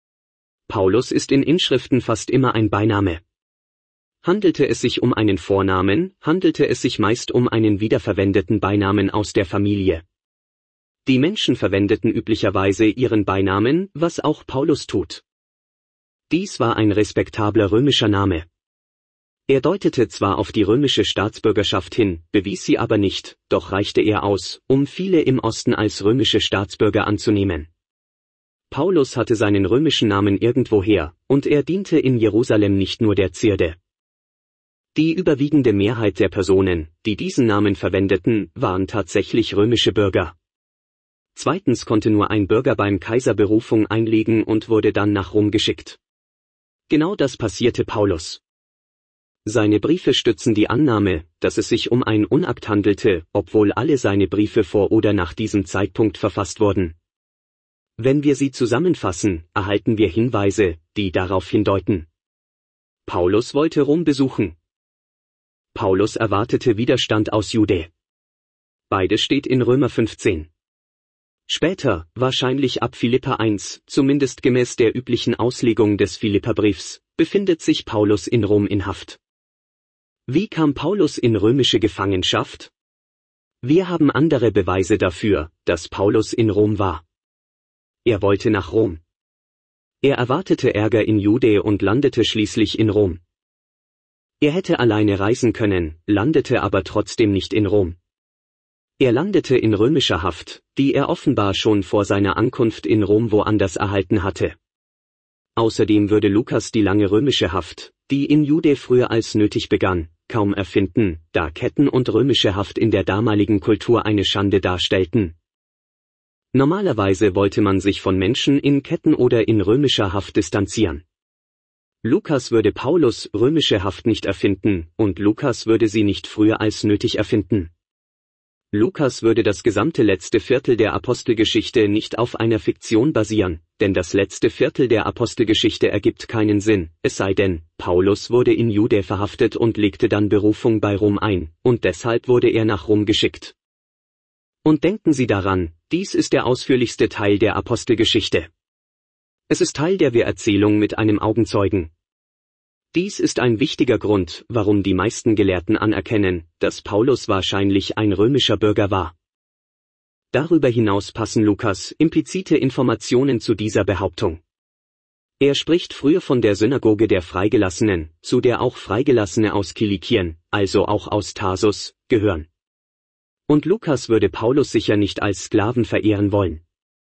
Paulus ist in Inschriften fast immer ein Beiname. Handelte es sich um einen Vornamen, handelte es sich meist um einen wiederverwendeten Beinamen aus der Familie. Die Menschen verwendeten üblicherweise ihren Beinamen, was auch Paulus tut. Dies war ein respektabler römischer Name. Er deutete zwar auf die römische Staatsbürgerschaft hin, bewies sie aber nicht, doch reichte er aus, um viele im Osten als römische Staatsbürger anzunehmen. Paulus hatte seinen römischen Namen irgendwoher, und er diente in Jerusalem nicht nur der Zierde. Die überwiegende Mehrheit der Personen, die diesen Namen verwendeten, waren tatsächlich römische Bürger. Zweitens konnte nur ein Bürger beim Kaiser Berufung einlegen und wurde dann nach Rom geschickt. Genau das passierte Paulus. Seine Briefe stützen die Annahme, dass es sich um ein Unakt handelte, obwohl alle seine Briefe vor oder nach diesem Zeitpunkt verfasst wurden. Wenn wir sie zusammenfassen, erhalten wir Hinweise, die darauf hindeuten. Paulus wollte Rom besuchen. Paulus erwartete Widerstand aus Jude. Beides steht in Römer 15. Später, wahrscheinlich ab Philipper 1, zumindest gemäß der üblichen Auslegung des Philipperbriefs, befindet sich Paulus in Rom in Haft. Wie kam Paulus in römische Gefangenschaft? Wir haben andere Beweise dafür, dass Paulus in Rom war. Er wollte nach Rom. Er erwartete Ärger in Jude und landete schließlich in Rom. Er hätte alleine reisen können, landete aber trotzdem nicht in Rom. Er landete in römischer Haft, die er offenbar schon vor seiner Ankunft in Rom woanders erhalten hatte. Außerdem würde Lukas die lange römische Haft, die in Jude früher als nötig begann, kaum erfinden, da Ketten und römische Haft in der damaligen Kultur eine Schande darstellten. Normalerweise wollte man sich von Menschen in Ketten oder in römischer Haft distanzieren. Lukas würde Paulus römische Haft nicht erfinden, und Lukas würde sie nicht früher als nötig erfinden. Lukas würde das gesamte letzte Viertel der Apostelgeschichte nicht auf einer Fiktion basieren, denn das letzte Viertel der Apostelgeschichte ergibt keinen Sinn, es sei denn, Paulus wurde in Jude verhaftet und legte dann Berufung bei Rom ein, und deshalb wurde er nach Rom geschickt. Und denken Sie daran, dies ist der ausführlichste Teil der Apostelgeschichte. Es ist Teil der Erzählung mit einem Augenzeugen. Dies ist ein wichtiger Grund, warum die meisten Gelehrten anerkennen, dass Paulus wahrscheinlich ein römischer Bürger war. Darüber hinaus passen Lukas implizite Informationen zu dieser Behauptung. Er spricht früher von der Synagoge der Freigelassenen, zu der auch Freigelassene aus Kilikien, also auch aus Tarsus, gehören. Und Lukas würde Paulus sicher nicht als Sklaven verehren wollen.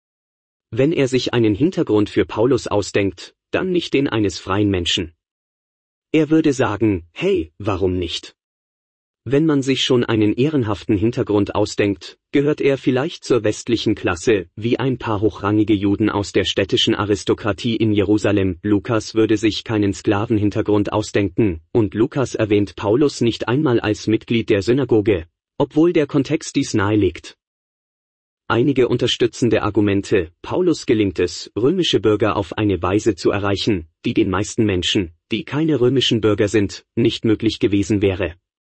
Wenn er sich einen Hintergrund für Paulus ausdenkt, dann nicht den eines freien Menschen. Er würde sagen, hey, warum nicht? Wenn man sich schon einen ehrenhaften Hintergrund ausdenkt, gehört er vielleicht zur westlichen Klasse, wie ein paar hochrangige Juden aus der städtischen Aristokratie in Jerusalem. Lukas würde sich keinen Sklavenhintergrund ausdenken, und Lukas erwähnt Paulus nicht einmal als Mitglied der Synagoge, obwohl der Kontext dies nahelegt. Einige unterstützende Argumente: Paulus gelingt es, römische Bürger auf eine Weise zu erreichen, die den meisten Menschen, die keine römischen Bürger sind, nicht möglich gewesen wäre.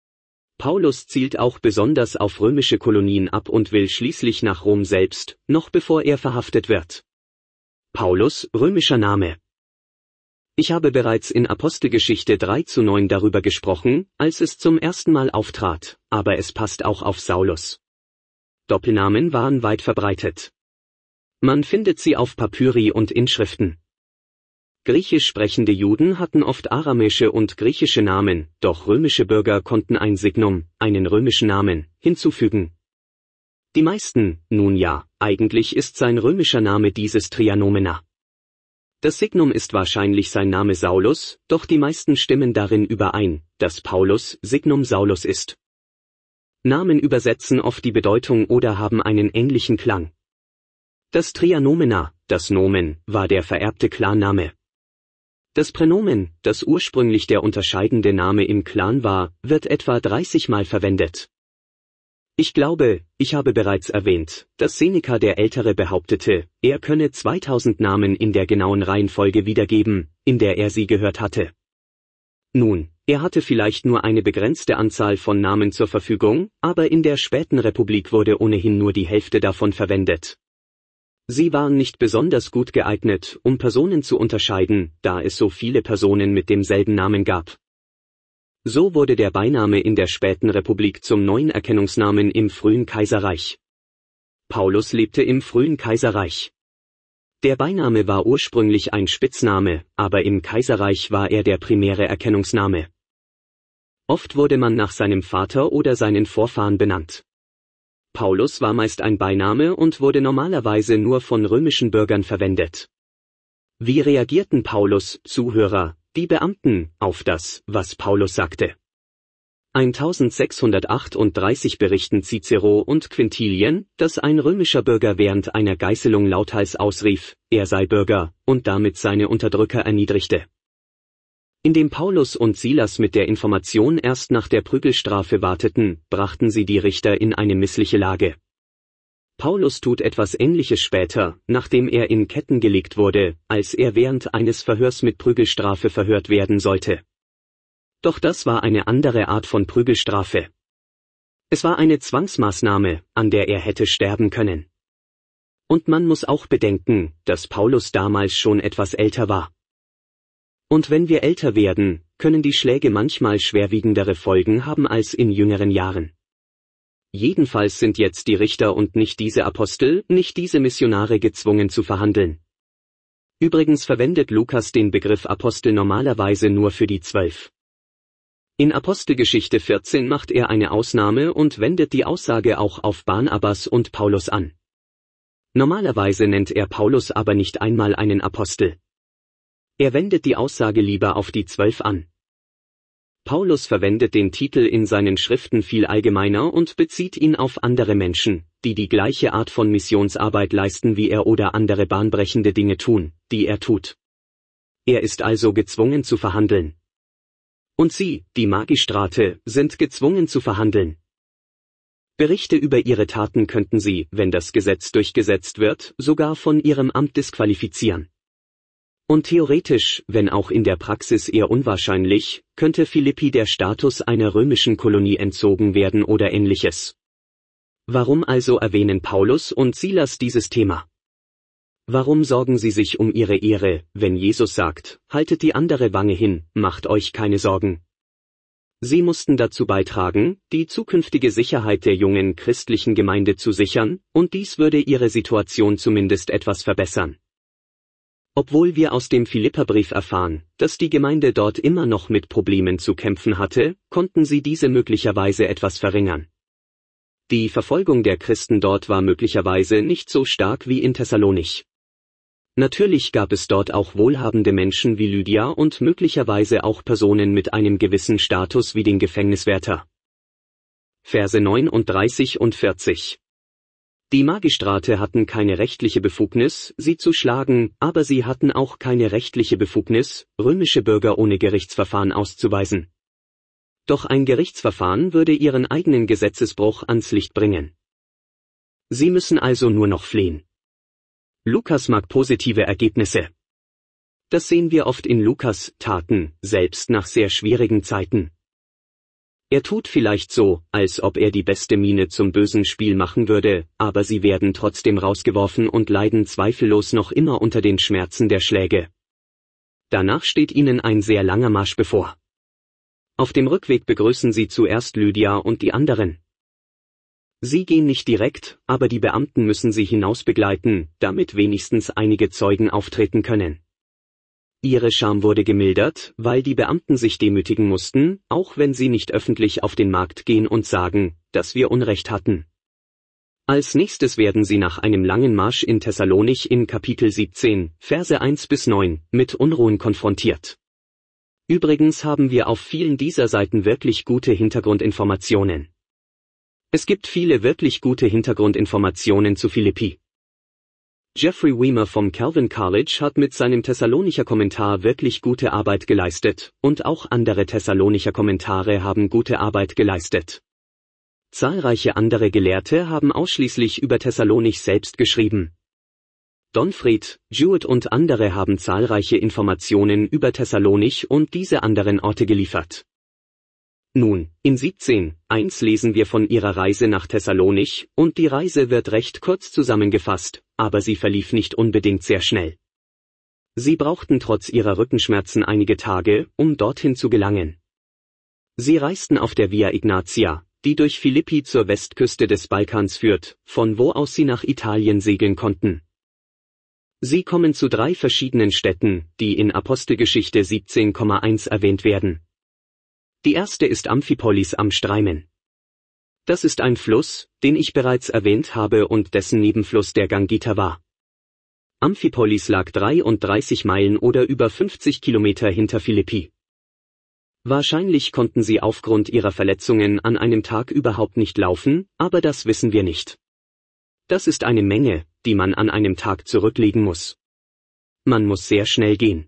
Paulus zielt auch besonders auf römische Kolonien ab und will schließlich nach Rom selbst, noch bevor er verhaftet wird. Paulus, römischer Name. Ich habe bereits in Apostelgeschichte 3:9 darüber gesprochen, als es zum ersten Mal auftrat, aber es passt auch auf Saulus. Doppelnamen waren weit verbreitet. Man findet sie auf Papyri und Inschriften. Griechisch sprechende Juden hatten oft aramäische und griechische Namen, doch römische Bürger konnten ein Signum, einen römischen Namen, hinzufügen. Die meisten, nun ja, eigentlich ist sein römischer Name dieses Trianomena. Das Signum ist wahrscheinlich sein Name Saulus, doch die meisten stimmen darin überein, dass Paulus Signum Saulus ist. Namen übersetzen oft die Bedeutung oder haben einen ähnlichen Klang. Das Trianomena, das Nomen, war der vererbte Clanname. Das Pränomen, das ursprünglich der unterscheidende Name im Clan war, wird etwa 30 Mal verwendet. Ich glaube, ich habe bereits erwähnt, dass Seneca der Ältere behauptete, er könne 2000 Namen in der genauen Reihenfolge wiedergeben, in der er sie gehört hatte. Nun, er hatte vielleicht nur eine begrenzte Anzahl von Namen zur Verfügung, aber in der späten Republik wurde ohnehin nur die Hälfte davon verwendet. Sie waren nicht besonders gut geeignet, um Personen zu unterscheiden, da es so viele Personen mit demselben Namen gab. So wurde der Beiname in der späten Republik zum neuen Erkennungsnamen im frühen Kaiserreich. Paulus lebte im frühen Kaiserreich. Der Beiname war ursprünglich ein Spitzname, aber im Kaiserreich war er der primäre Erkennungsname. Oft wurde man nach seinem Vater oder seinen Vorfahren benannt. Paulus war meist ein Beiname und wurde normalerweise nur von römischen Bürgern verwendet. Wie reagierten Paulus, Zuhörer, die Beamten, auf das, was Paulus sagte? 1638 berichten Cicero und Quintilien, dass ein römischer Bürger während einer Geißelung lauthals ausrief, er sei Bürger, und damit seine Unterdrücker erniedrigte. Indem Paulus und Silas mit der Information erst nach der Prügelstrafe warteten, brachten sie die Richter in eine missliche Lage. Paulus tut etwas Ähnliches später, nachdem er in Ketten gelegt wurde, als er während eines Verhörs mit Prügelstrafe verhört werden sollte. Doch das war eine andere Art von Prügelstrafe. Es war eine Zwangsmaßnahme, an der er hätte sterben können. Und man muss auch bedenken, dass Paulus damals schon etwas älter war. Und wenn wir älter werden, können die Schläge manchmal schwerwiegendere Folgen haben als in jüngeren Jahren. Jedenfalls sind jetzt die Richter und nicht diese Apostel, nicht diese Missionare gezwungen zu verhandeln. Übrigens verwendet Lukas den Begriff Apostel normalerweise nur für die 12. In Apostelgeschichte 14 macht er eine Ausnahme und wendet die Aussage auch auf Barnabas und Paulus an. Normalerweise nennt er Paulus aber nicht einmal einen Apostel. Er wendet die Aussage lieber auf die 12 an. Paulus verwendet den Titel in seinen Schriften viel allgemeiner und bezieht ihn auf andere Menschen, die die gleiche Art von Missionsarbeit leisten wie er oder andere bahnbrechende Dinge tun, die er tut. Er ist also gezwungen zu verhandeln. Und sie, die Magistrate, sind gezwungen zu verhandeln. Berichte über ihre Taten könnten sie, wenn das Gesetz durchgesetzt wird, sogar von ihrem Amt disqualifizieren. Und theoretisch, wenn auch in der Praxis eher unwahrscheinlich, könnte Philippi der Status einer römischen Kolonie entzogen werden oder ähnliches. Warum also erwähnen Paulus und Silas dieses Thema? Warum sorgen sie sich um ihre Ehre, wenn Jesus sagt, haltet die andere Wange hin, macht euch keine Sorgen? Sie mussten dazu beitragen, die zukünftige Sicherheit der jungen christlichen Gemeinde zu sichern, und dies würde ihre Situation zumindest etwas verbessern. Obwohl wir aus dem Philipperbrief erfahren, dass die Gemeinde dort immer noch mit Problemen zu kämpfen hatte, konnten sie diese möglicherweise etwas verringern. Die Verfolgung der Christen dort war möglicherweise nicht so stark wie in Thessalonich. Natürlich gab es dort auch wohlhabende Menschen wie Lydia und möglicherweise auch Personen mit einem gewissen Status wie den Gefängniswärter. Verse 39 und 40. Die Magistrate hatten keine rechtliche Befugnis, sie zu schlagen, aber sie hatten auch keine rechtliche Befugnis, römische Bürger ohne Gerichtsverfahren auszuweisen. Doch ein Gerichtsverfahren würde ihren eigenen Gesetzesbruch ans Licht bringen. Sie müssen also nur noch fliehen. Lukas mag positive Ergebnisse. Das sehen wir oft in Lukas' Taten, selbst nach sehr schwierigen Zeiten. Er tut vielleicht so, als ob er die beste Miene zum bösen Spiel machen würde, aber sie werden trotzdem rausgeworfen und leiden zweifellos noch immer unter den Schmerzen der Schläge. Danach steht ihnen ein sehr langer Marsch bevor. Auf dem Rückweg begrüßen sie zuerst Lydia und die anderen. Sie gehen nicht direkt, aber die Beamten müssen sie hinaus begleiten, damit wenigstens einige Zeugen auftreten können. Ihre Scham wurde gemildert, weil die Beamten sich demütigen mussten, auch wenn sie nicht öffentlich auf den Markt gehen und sagen, dass wir Unrecht hatten. Als nächstes werden sie nach einem langen Marsch in Thessalonich in Kapitel 17, Verse 1-9, mit Unruhen konfrontiert. Übrigens haben wir auf vielen dieser Seiten wirklich gute Hintergrundinformationen. Es gibt viele wirklich gute Hintergrundinformationen zu Philippi. Jeffrey Weimer vom Calvin College hat mit seinem Thessalonicher Kommentar wirklich gute Arbeit geleistet, und auch andere Thessalonicher Kommentare haben gute Arbeit geleistet. Zahlreiche andere Gelehrte haben ausschließlich über Thessalonich selbst geschrieben. Donfried, Jewett und andere haben zahlreiche Informationen über Thessalonich und diese anderen Orte geliefert. Nun, in 17,1 lesen wir von ihrer Reise nach Thessalonich, und die Reise wird recht kurz zusammengefasst, aber sie verlief nicht unbedingt sehr schnell. Sie brauchten trotz ihrer Rückenschmerzen einige Tage, um dorthin zu gelangen. Sie reisten auf der Via Ignatia, die durch Philippi zur Westküste des Balkans führt, von wo aus sie nach Italien segeln konnten. Sie kommen zu 3 verschiedenen Städten, die in Apostelgeschichte 17,1 erwähnt werden. Die erste ist Amphipolis am Straimen. Das ist ein Fluss, den ich bereits erwähnt habe und dessen Nebenfluss der Gangita war. Amphipolis lag 33 Meilen oder über 50 Kilometer hinter Philippi. Wahrscheinlich konnten sie aufgrund ihrer Verletzungen an einem Tag überhaupt nicht laufen, aber das wissen wir nicht. Das ist eine Menge, die man an einem Tag zurücklegen muss. Man muss sehr schnell gehen.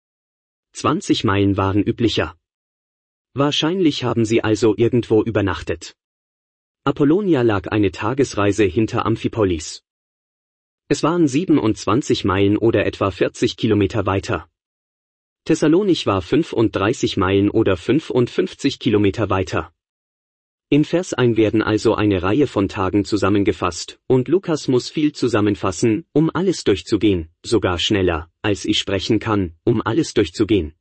20 Meilen waren üblicher. Wahrscheinlich haben sie also irgendwo übernachtet. Apollonia lag eine Tagesreise hinter Amphipolis. Es waren 27 Meilen oder etwa 40 Kilometer weiter. Thessalonich war 35 Meilen oder 55 Kilometer weiter. In Vers 1 werden also eine Reihe von Tagen zusammengefasst, und Lukas muss viel zusammenfassen, um alles durchzugehen, sogar schneller, als ich sprechen kann, um alles durchzugehen.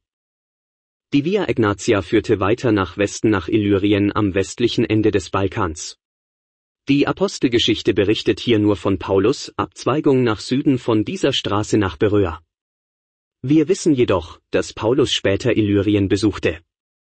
Die Via Egnatia führte weiter nach Westen nach Illyrien am westlichen Ende des Balkans. Die Apostelgeschichte berichtet hier nur von Paulus' Abzweigung nach Süden von dieser Straße nach Beröa. Wir wissen jedoch, dass Paulus später Illyrien besuchte.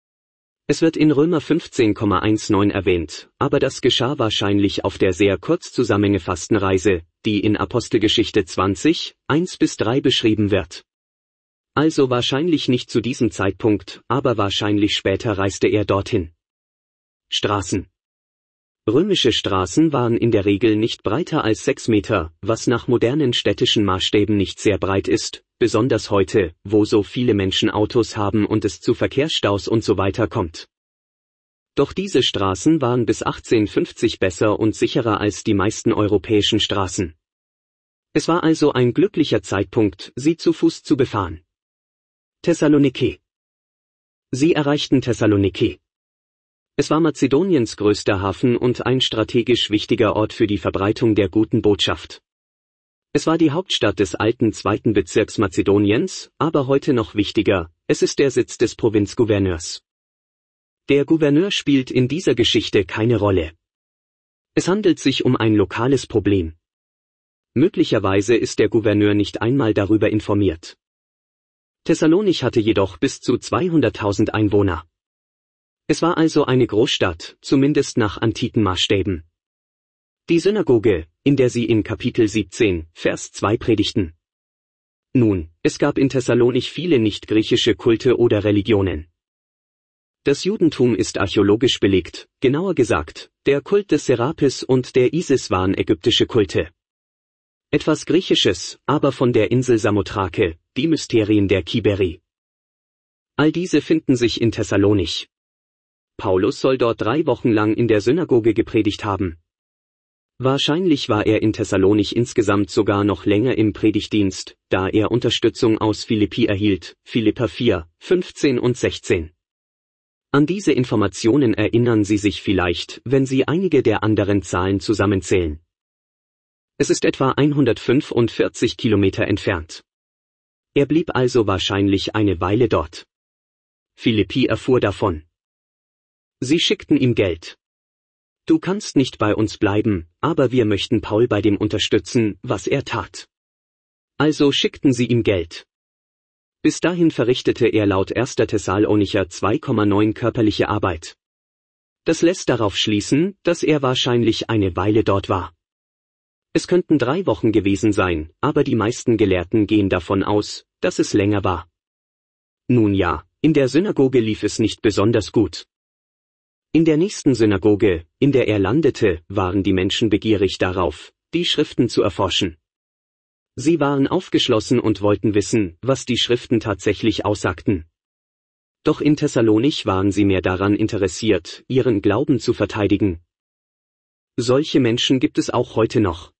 Es wird in Römer 15,19 erwähnt, aber das geschah wahrscheinlich auf der sehr kurz zusammengefassten Reise, die in Apostelgeschichte 20, 1-3 beschrieben wird. Also wahrscheinlich nicht zu diesem Zeitpunkt, aber wahrscheinlich später reiste er dorthin. Straßen. Römische Straßen waren in der Regel nicht breiter als 6 Meter, was nach modernen städtischen Maßstäben nicht sehr breit ist, besonders heute, wo so viele Menschen Autos haben und es zu Verkehrsstaus und so weiter kommt. Doch diese Straßen waren bis 1850 besser und sicherer als die meisten europäischen Straßen. Es war also ein glücklicher Zeitpunkt, sie zu Fuß zu befahren. Thessaloniki. Sie erreichten Thessaloniki. Es war Mazedoniens größter Hafen und ein strategisch wichtiger Ort für die Verbreitung der guten Botschaft. Es war die Hauptstadt des alten 2. Bezirks Mazedoniens, aber heute noch wichtiger, es ist der Sitz des Provinzgouverneurs. Der Gouverneur spielt in dieser Geschichte keine Rolle. Es handelt sich um ein lokales Problem. Möglicherweise ist der Gouverneur nicht einmal darüber informiert. Thessalonich hatte jedoch bis zu 200.000 Einwohner. Es war also eine Großstadt, zumindest nach antiken Maßstäben. Die Synagoge, in der sie in Kapitel 17, Vers 2 predigten. Nun, es gab in Thessalonich viele nicht-griechische Kulte oder Religionen. Das Judentum ist archäologisch belegt, genauer gesagt, der Kult des Serapis und der Isis waren ägyptische Kulte. Etwas Griechisches, aber von der Insel Samothrake, die Mysterien der Kiberi. All diese finden sich in Thessalonich. Paulus soll dort 3 Wochen lang in der Synagoge gepredigt haben. Wahrscheinlich war er in Thessalonich insgesamt sogar noch länger im Predigtdienst, da er Unterstützung aus Philippi erhielt, Philipper 4, 15 und 16. An diese Informationen erinnern Sie sich vielleicht, wenn Sie einige der anderen Zahlen zusammenzählen. Es ist etwa 145 Kilometer entfernt. Er blieb also wahrscheinlich eine Weile dort. Philippi erfuhr davon. Sie schickten ihm Geld. Du kannst nicht bei uns bleiben, aber wir möchten Paul bei dem unterstützen, was er tat. Also schickten sie ihm Geld. Bis dahin verrichtete er laut 1. Thessalonicher 2,9 körperliche Arbeit. Das lässt darauf schließen, dass er wahrscheinlich eine Weile dort war. Es könnten 3 Wochen gewesen sein, aber die meisten Gelehrten gehen davon aus, dass es länger war. Nun ja, in der Synagoge lief es nicht besonders gut. In der nächsten Synagoge, in der er landete, waren die Menschen begierig darauf, die Schriften zu erforschen. Sie waren aufgeschlossen und wollten wissen, was die Schriften tatsächlich aussagten. Doch in Thessalonich waren sie mehr daran interessiert, ihren Glauben zu verteidigen. Solche Menschen gibt es auch heute noch.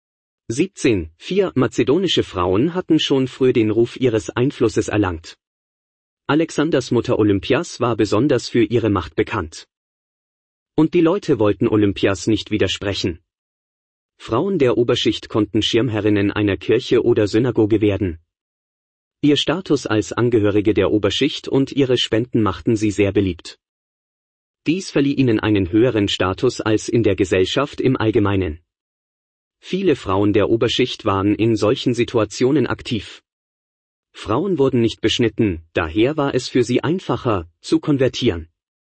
4 mazedonische Frauen hatten schon früh den Ruf ihres Einflusses erlangt. Alexanders Mutter Olympias war besonders für ihre Macht bekannt. Und die Leute wollten Olympias nicht widersprechen. Frauen der Oberschicht konnten Schirmherrinnen einer Kirche oder Synagoge werden. Ihr Status als Angehörige der Oberschicht und ihre Spenden machten sie sehr beliebt. Dies verlieh ihnen einen höheren Status als in der Gesellschaft im Allgemeinen. Viele Frauen der Oberschicht waren in solchen Situationen aktiv. Frauen wurden nicht beschnitten, daher war es für sie einfacher, zu konvertieren.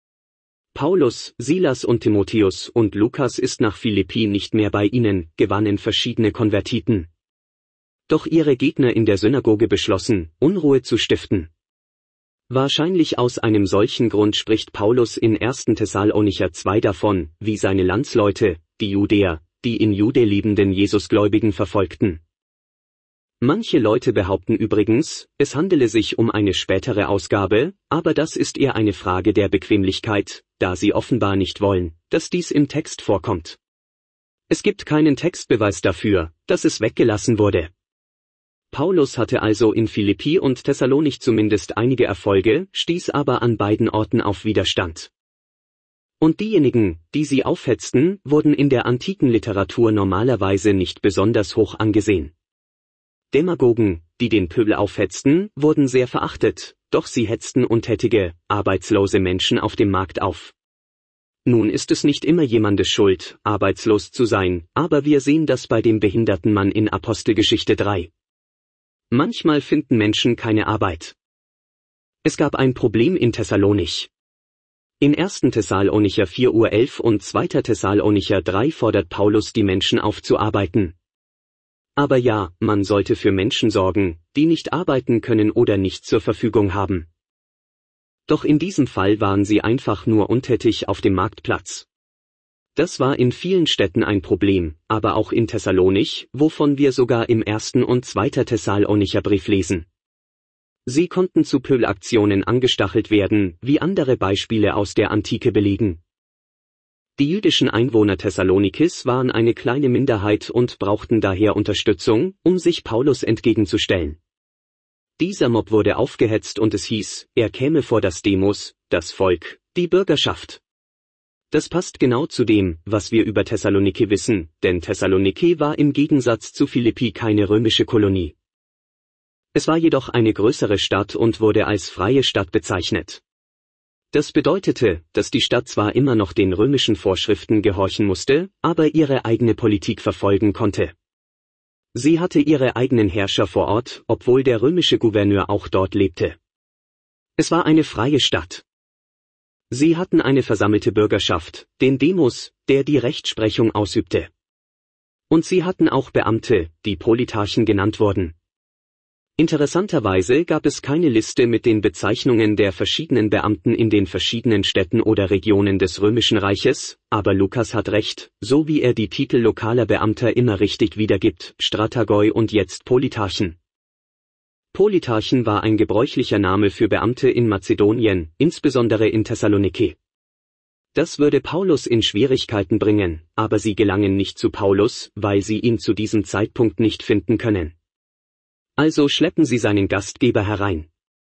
Paulus, Silas und Timotheus und Lukas ist nach Philippi nicht mehr bei ihnen, gewannen verschiedene Konvertiten. Doch ihre Gegner in der Synagoge beschlossen, Unruhe zu stiften. Wahrscheinlich aus einem solchen Grund spricht Paulus in 1. Thessalonicher 2 davon, wie seine Landsleute, die Judäer, die in Jude lebenden Jesusgläubigen verfolgten. Manche Leute behaupten übrigens, es handele sich um eine spätere Ausgabe, aber das ist eher eine Frage der Bequemlichkeit, da sie offenbar nicht wollen, dass dies im Text vorkommt. Es gibt keinen Textbeweis dafür, dass es weggelassen wurde. Paulus hatte also in Philippi und Thessalonich zumindest einige Erfolge, stieß aber an beiden Orten auf Widerstand. Und diejenigen, die sie aufhetzten, wurden in der antiken Literatur normalerweise nicht besonders hoch angesehen. Demagogen, die den Pöbel aufhetzten, wurden sehr verachtet, doch sie hetzten untätige, arbeitslose Menschen auf dem Markt auf. Nun ist es nicht immer jemandes Schuld, arbeitslos zu sein, aber wir sehen das bei dem behinderten Mann in Apostelgeschichte 3. Manchmal finden Menschen keine Arbeit. Es gab ein Problem in Thessalonich. In 1. Thessalonicher 4:11 und 2. Thessalonicher 3 fordert Paulus die Menschen auf zu arbeiten. Aber ja, man sollte für Menschen sorgen, die nicht arbeiten können oder nicht zur Verfügung haben. Doch in diesem Fall waren sie einfach nur untätig auf dem Marktplatz. Das war in vielen Städten ein Problem, aber auch in Thessalonich, wovon wir sogar im 1. und 2. Thessalonicher Brief lesen. Sie konnten zu Pöbelaktionen angestachelt werden, wie andere Beispiele aus der Antike belegen. Die jüdischen Einwohner Thessalonikis waren eine kleine Minderheit und brauchten daher Unterstützung, um sich Paulus entgegenzustellen. Dieser Mob wurde aufgehetzt und es hieß, er käme vor das Demos, das Volk, die Bürgerschaft. Das passt genau zu dem, was wir über Thessaloniki wissen, denn Thessaloniki war im Gegensatz zu Philippi keine römische Kolonie. Es war jedoch eine größere Stadt und wurde als freie Stadt bezeichnet. Das bedeutete, dass die Stadt zwar immer noch den römischen Vorschriften gehorchen musste, aber ihre eigene Politik verfolgen konnte. Sie hatte ihre eigenen Herrscher vor Ort, obwohl der römische Gouverneur auch dort lebte. Es war eine freie Stadt. Sie hatten eine versammelte Bürgerschaft, den Demos, der die Rechtsprechung ausübte. Und sie hatten auch Beamte, die Politarchen genannt wurden. Interessanterweise gab es keine Liste mit den Bezeichnungen der verschiedenen Beamten in den verschiedenen Städten oder Regionen des Römischen Reiches, aber Lukas hat recht, so wie er die Titel lokaler Beamter immer richtig wiedergibt, Strategoi und jetzt Politarchen. Politarchen war ein gebräuchlicher Name für Beamte in Mazedonien, insbesondere in Thessaloniki. Das würde Paulus in Schwierigkeiten bringen, aber sie gelangen nicht zu Paulus, weil sie ihn zu diesem Zeitpunkt nicht finden können. Also schleppen sie seinen Gastgeber herein.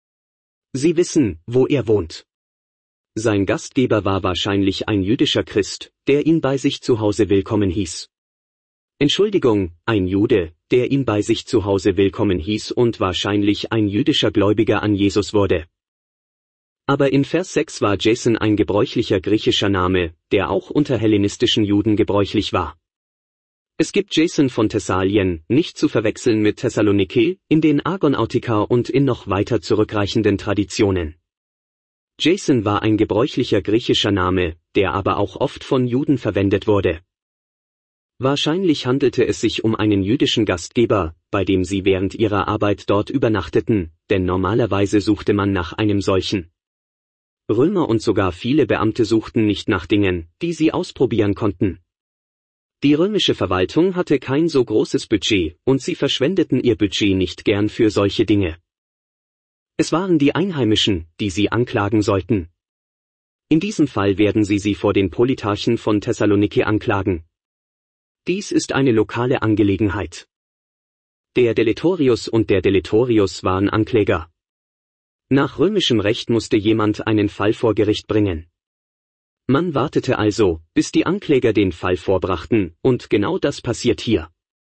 Sie wissen, wo er wohnt. Sein Gastgeber war wahrscheinlich ein jüdischer Christ, der ihn bei sich zu Hause willkommen hieß. Entschuldigung, ein Jude, der ihn bei sich zu Hause willkommen hieß und wahrscheinlich ein jüdischer Gläubiger an Jesus wurde. Aber in Vers 6 war Jason ein gebräuchlicher griechischer Name, der auch unter hellenistischen Juden gebräuchlich war. Es gibt Jason von Thessalien, nicht zu verwechseln mit Thessalonike, in den Argonautika und in noch weiter zurückreichenden Traditionen. Jason war ein gebräuchlicher griechischer Name, der aber auch oft von Juden verwendet wurde. Wahrscheinlich handelte es sich um einen jüdischen Gastgeber, bei dem sie während ihrer Arbeit dort übernachteten, denn normalerweise suchte man nach einem solchen. Römer und sogar viele Beamte suchten nicht nach Dingen, die sie ausprobieren konnten. Die römische Verwaltung hatte kein so großes Budget, und sie verschwendeten ihr Budget nicht gern für solche Dinge. Es waren die Einheimischen, die sie anklagen sollten. In diesem Fall werden sie vor den Politarchen von Thessalonike anklagen. Dies ist eine lokale Angelegenheit. Der Deletorius und der Deletorius waren Ankläger. Nach römischem Recht musste jemand einen Fall vor Gericht bringen. Man wartete also, bis die Ankläger den Fall vorbrachten, und genau das passiert hier.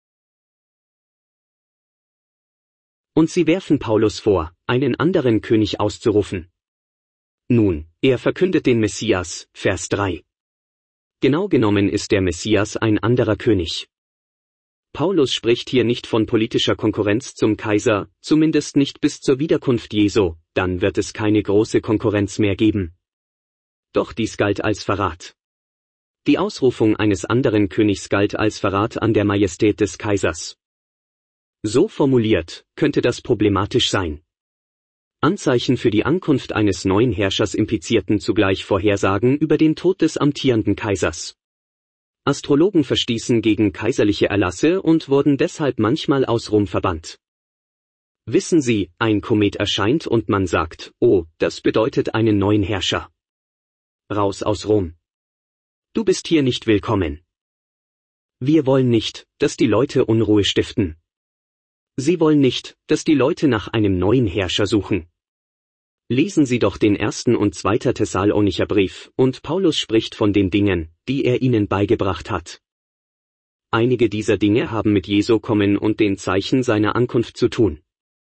Und sie werfen Paulus vor, einen anderen König auszurufen. Nun, er verkündet den Messias, Vers 3. Genau genommen ist der Messias ein anderer König. Paulus spricht hier nicht von politischer Konkurrenz zum Kaiser, zumindest nicht bis zur Wiederkunft Jesu, dann wird es keine große Konkurrenz mehr geben. Doch dies galt als Verrat. Die Ausrufung eines anderen Königs galt als Verrat an der Majestät des Kaisers. So formuliert, könnte das problematisch sein. Anzeichen für die Ankunft eines neuen Herrschers implizierten zugleich Vorhersagen über den Tod des amtierenden Kaisers. Astrologen verstießen gegen kaiserliche Erlasse und wurden deshalb manchmal aus Rom verbannt. Wissen Sie, ein Komet erscheint und man sagt, oh, das bedeutet einen neuen Herrscher. Raus aus Rom. Du bist hier nicht willkommen. Wir wollen nicht, dass die Leute Unruhe stiften. Sie wollen nicht, dass die Leute nach einem neuen Herrscher suchen. Lesen Sie doch den 1. und 2. Thessalonicher Brief, und Paulus spricht von den Dingen, die er ihnen beigebracht hat. Einige dieser Dinge haben mit Jesu Kommen und den Zeichen seiner Ankunft zu tun.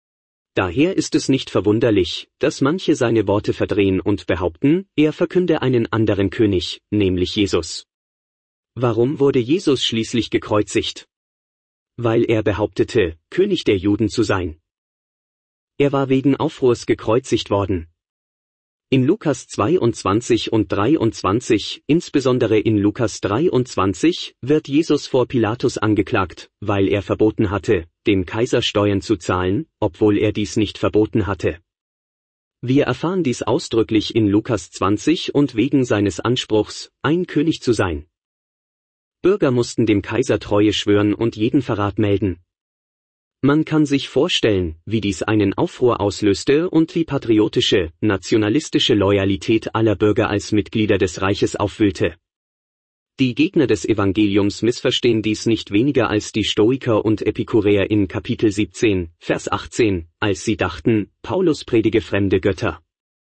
Daher ist es nicht verwunderlich, dass manche seine Worte verdrehen und behaupten, er verkünde einen anderen König, nämlich Jesus. Warum wurde Jesus schließlich gekreuzigt? Weil er behauptete, König der Juden zu sein. Er war wegen Aufruhrs gekreuzigt worden. In Lukas 22 und 23, insbesondere in Lukas 23, wird Jesus vor Pilatus angeklagt, weil er verboten hatte, dem Kaiser Steuern zu zahlen, obwohl er dies nicht verboten hatte. Wir erfahren dies ausdrücklich in Lukas 20 und wegen seines Anspruchs, ein König zu sein. Bürger mussten dem Kaiser Treue schwören und jeden Verrat melden. Man kann sich vorstellen, wie dies einen Aufruhr auslöste und wie patriotische, nationalistische Loyalität aller Bürger als Mitglieder des Reiches aufwühlte. Die Gegner des Evangeliums missverstehen dies nicht weniger als die Stoiker und Epikureer in Kapitel 17, Vers 18, als sie dachten, Paulus predige fremde Götter.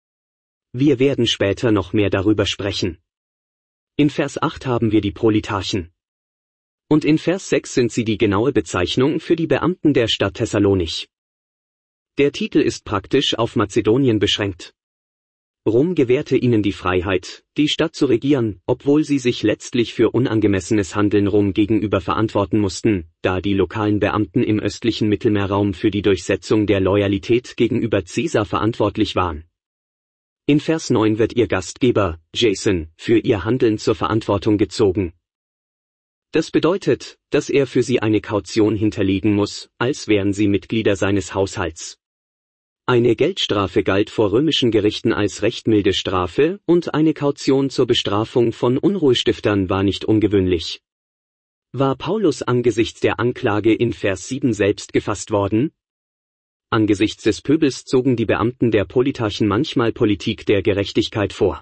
Wir werden später noch mehr darüber sprechen. In Vers 8 haben wir die Politarchen. Und in Vers 6 sind sie die genaue Bezeichnung für die Beamten der Stadt Thessalonich. Der Titel ist praktisch auf Mazedonien beschränkt. Rom gewährte ihnen die Freiheit, die Stadt zu regieren, obwohl sie sich letztlich für unangemessenes Handeln Rom gegenüber verantworten mussten, da die lokalen Beamten im östlichen Mittelmeerraum für die Durchsetzung der Loyalität gegenüber Caesar verantwortlich waren. In Vers 9 wird ihr Gastgeber, Jason, für ihr Handeln zur Verantwortung gezogen. Das bedeutet, dass er für sie eine Kaution hinterlegen muss, als wären sie Mitglieder seines Haushalts. Eine Geldstrafe galt vor römischen Gerichten als recht milde Strafe und eine Kaution zur Bestrafung von Unruhestiftern war nicht ungewöhnlich. War Paulus angesichts der Anklage in Vers 7 selbst gefasst worden? Angesichts des Pöbels zogen die Beamten der Politarchen manchmal Politik der Gerechtigkeit vor.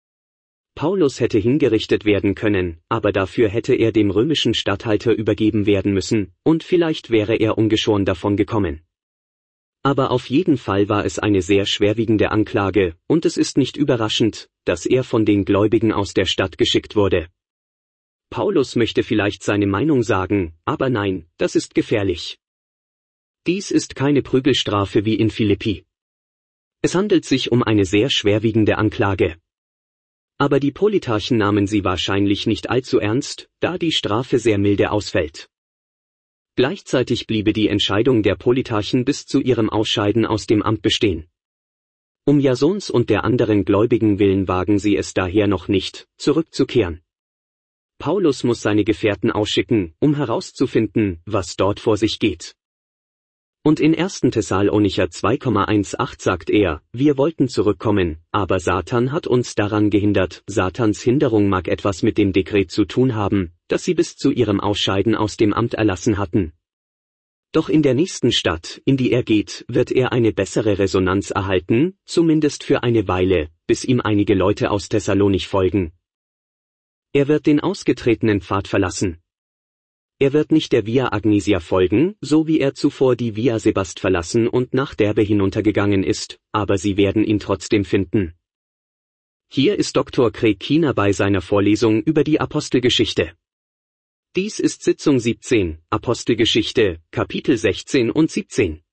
Paulus hätte hingerichtet werden können, aber dafür hätte er dem römischen Statthalter übergeben werden müssen, und vielleicht wäre er ungeschoren davon gekommen. Aber auf jeden Fall war es eine sehr schwerwiegende Anklage, und es ist nicht überraschend, dass er von den Gläubigen aus der Stadt geschickt wurde. Paulus möchte vielleicht seine Meinung sagen, aber nein, das ist gefährlich. Dies ist keine Prügelstrafe wie in Philippi. Es handelt sich um eine sehr schwerwiegende Anklage. Aber die Politarchen nahmen sie wahrscheinlich nicht allzu ernst, da die Strafe sehr milde ausfällt. Gleichzeitig bliebe die Entscheidung der Politarchen bis zu ihrem Ausscheiden aus dem Amt bestehen. Um Jasons und der anderen Gläubigen willen wagen sie es daher noch nicht, zurückzukehren. Paulus muss seine Gefährten ausschicken, um herauszufinden, was dort vor sich geht. Und in 1. Thessalonicher 2,18 sagt er, wir wollten zurückkommen, aber Satan hat uns daran gehindert. Satans Hinderung mag etwas mit dem Dekret zu tun haben, das sie bis zu ihrem Ausscheiden aus dem Amt erlassen hatten. Doch in der nächsten Stadt, in die er geht, wird er eine bessere Resonanz erhalten, zumindest für eine Weile, bis ihm einige Leute aus Thessalonich folgen. Er wird den ausgetretenen Pfad verlassen. Er wird nicht der Via Agnesia folgen, so wie er zuvor die Via Sebast verlassen und nach Derbe hinuntergegangen ist, aber sie werden ihn trotzdem finden. Hier ist Dr. Craig Keener bei seiner Vorlesung über die Apostelgeschichte. Dies ist Sitzung 17, Apostelgeschichte, Kapitel 16 und 17.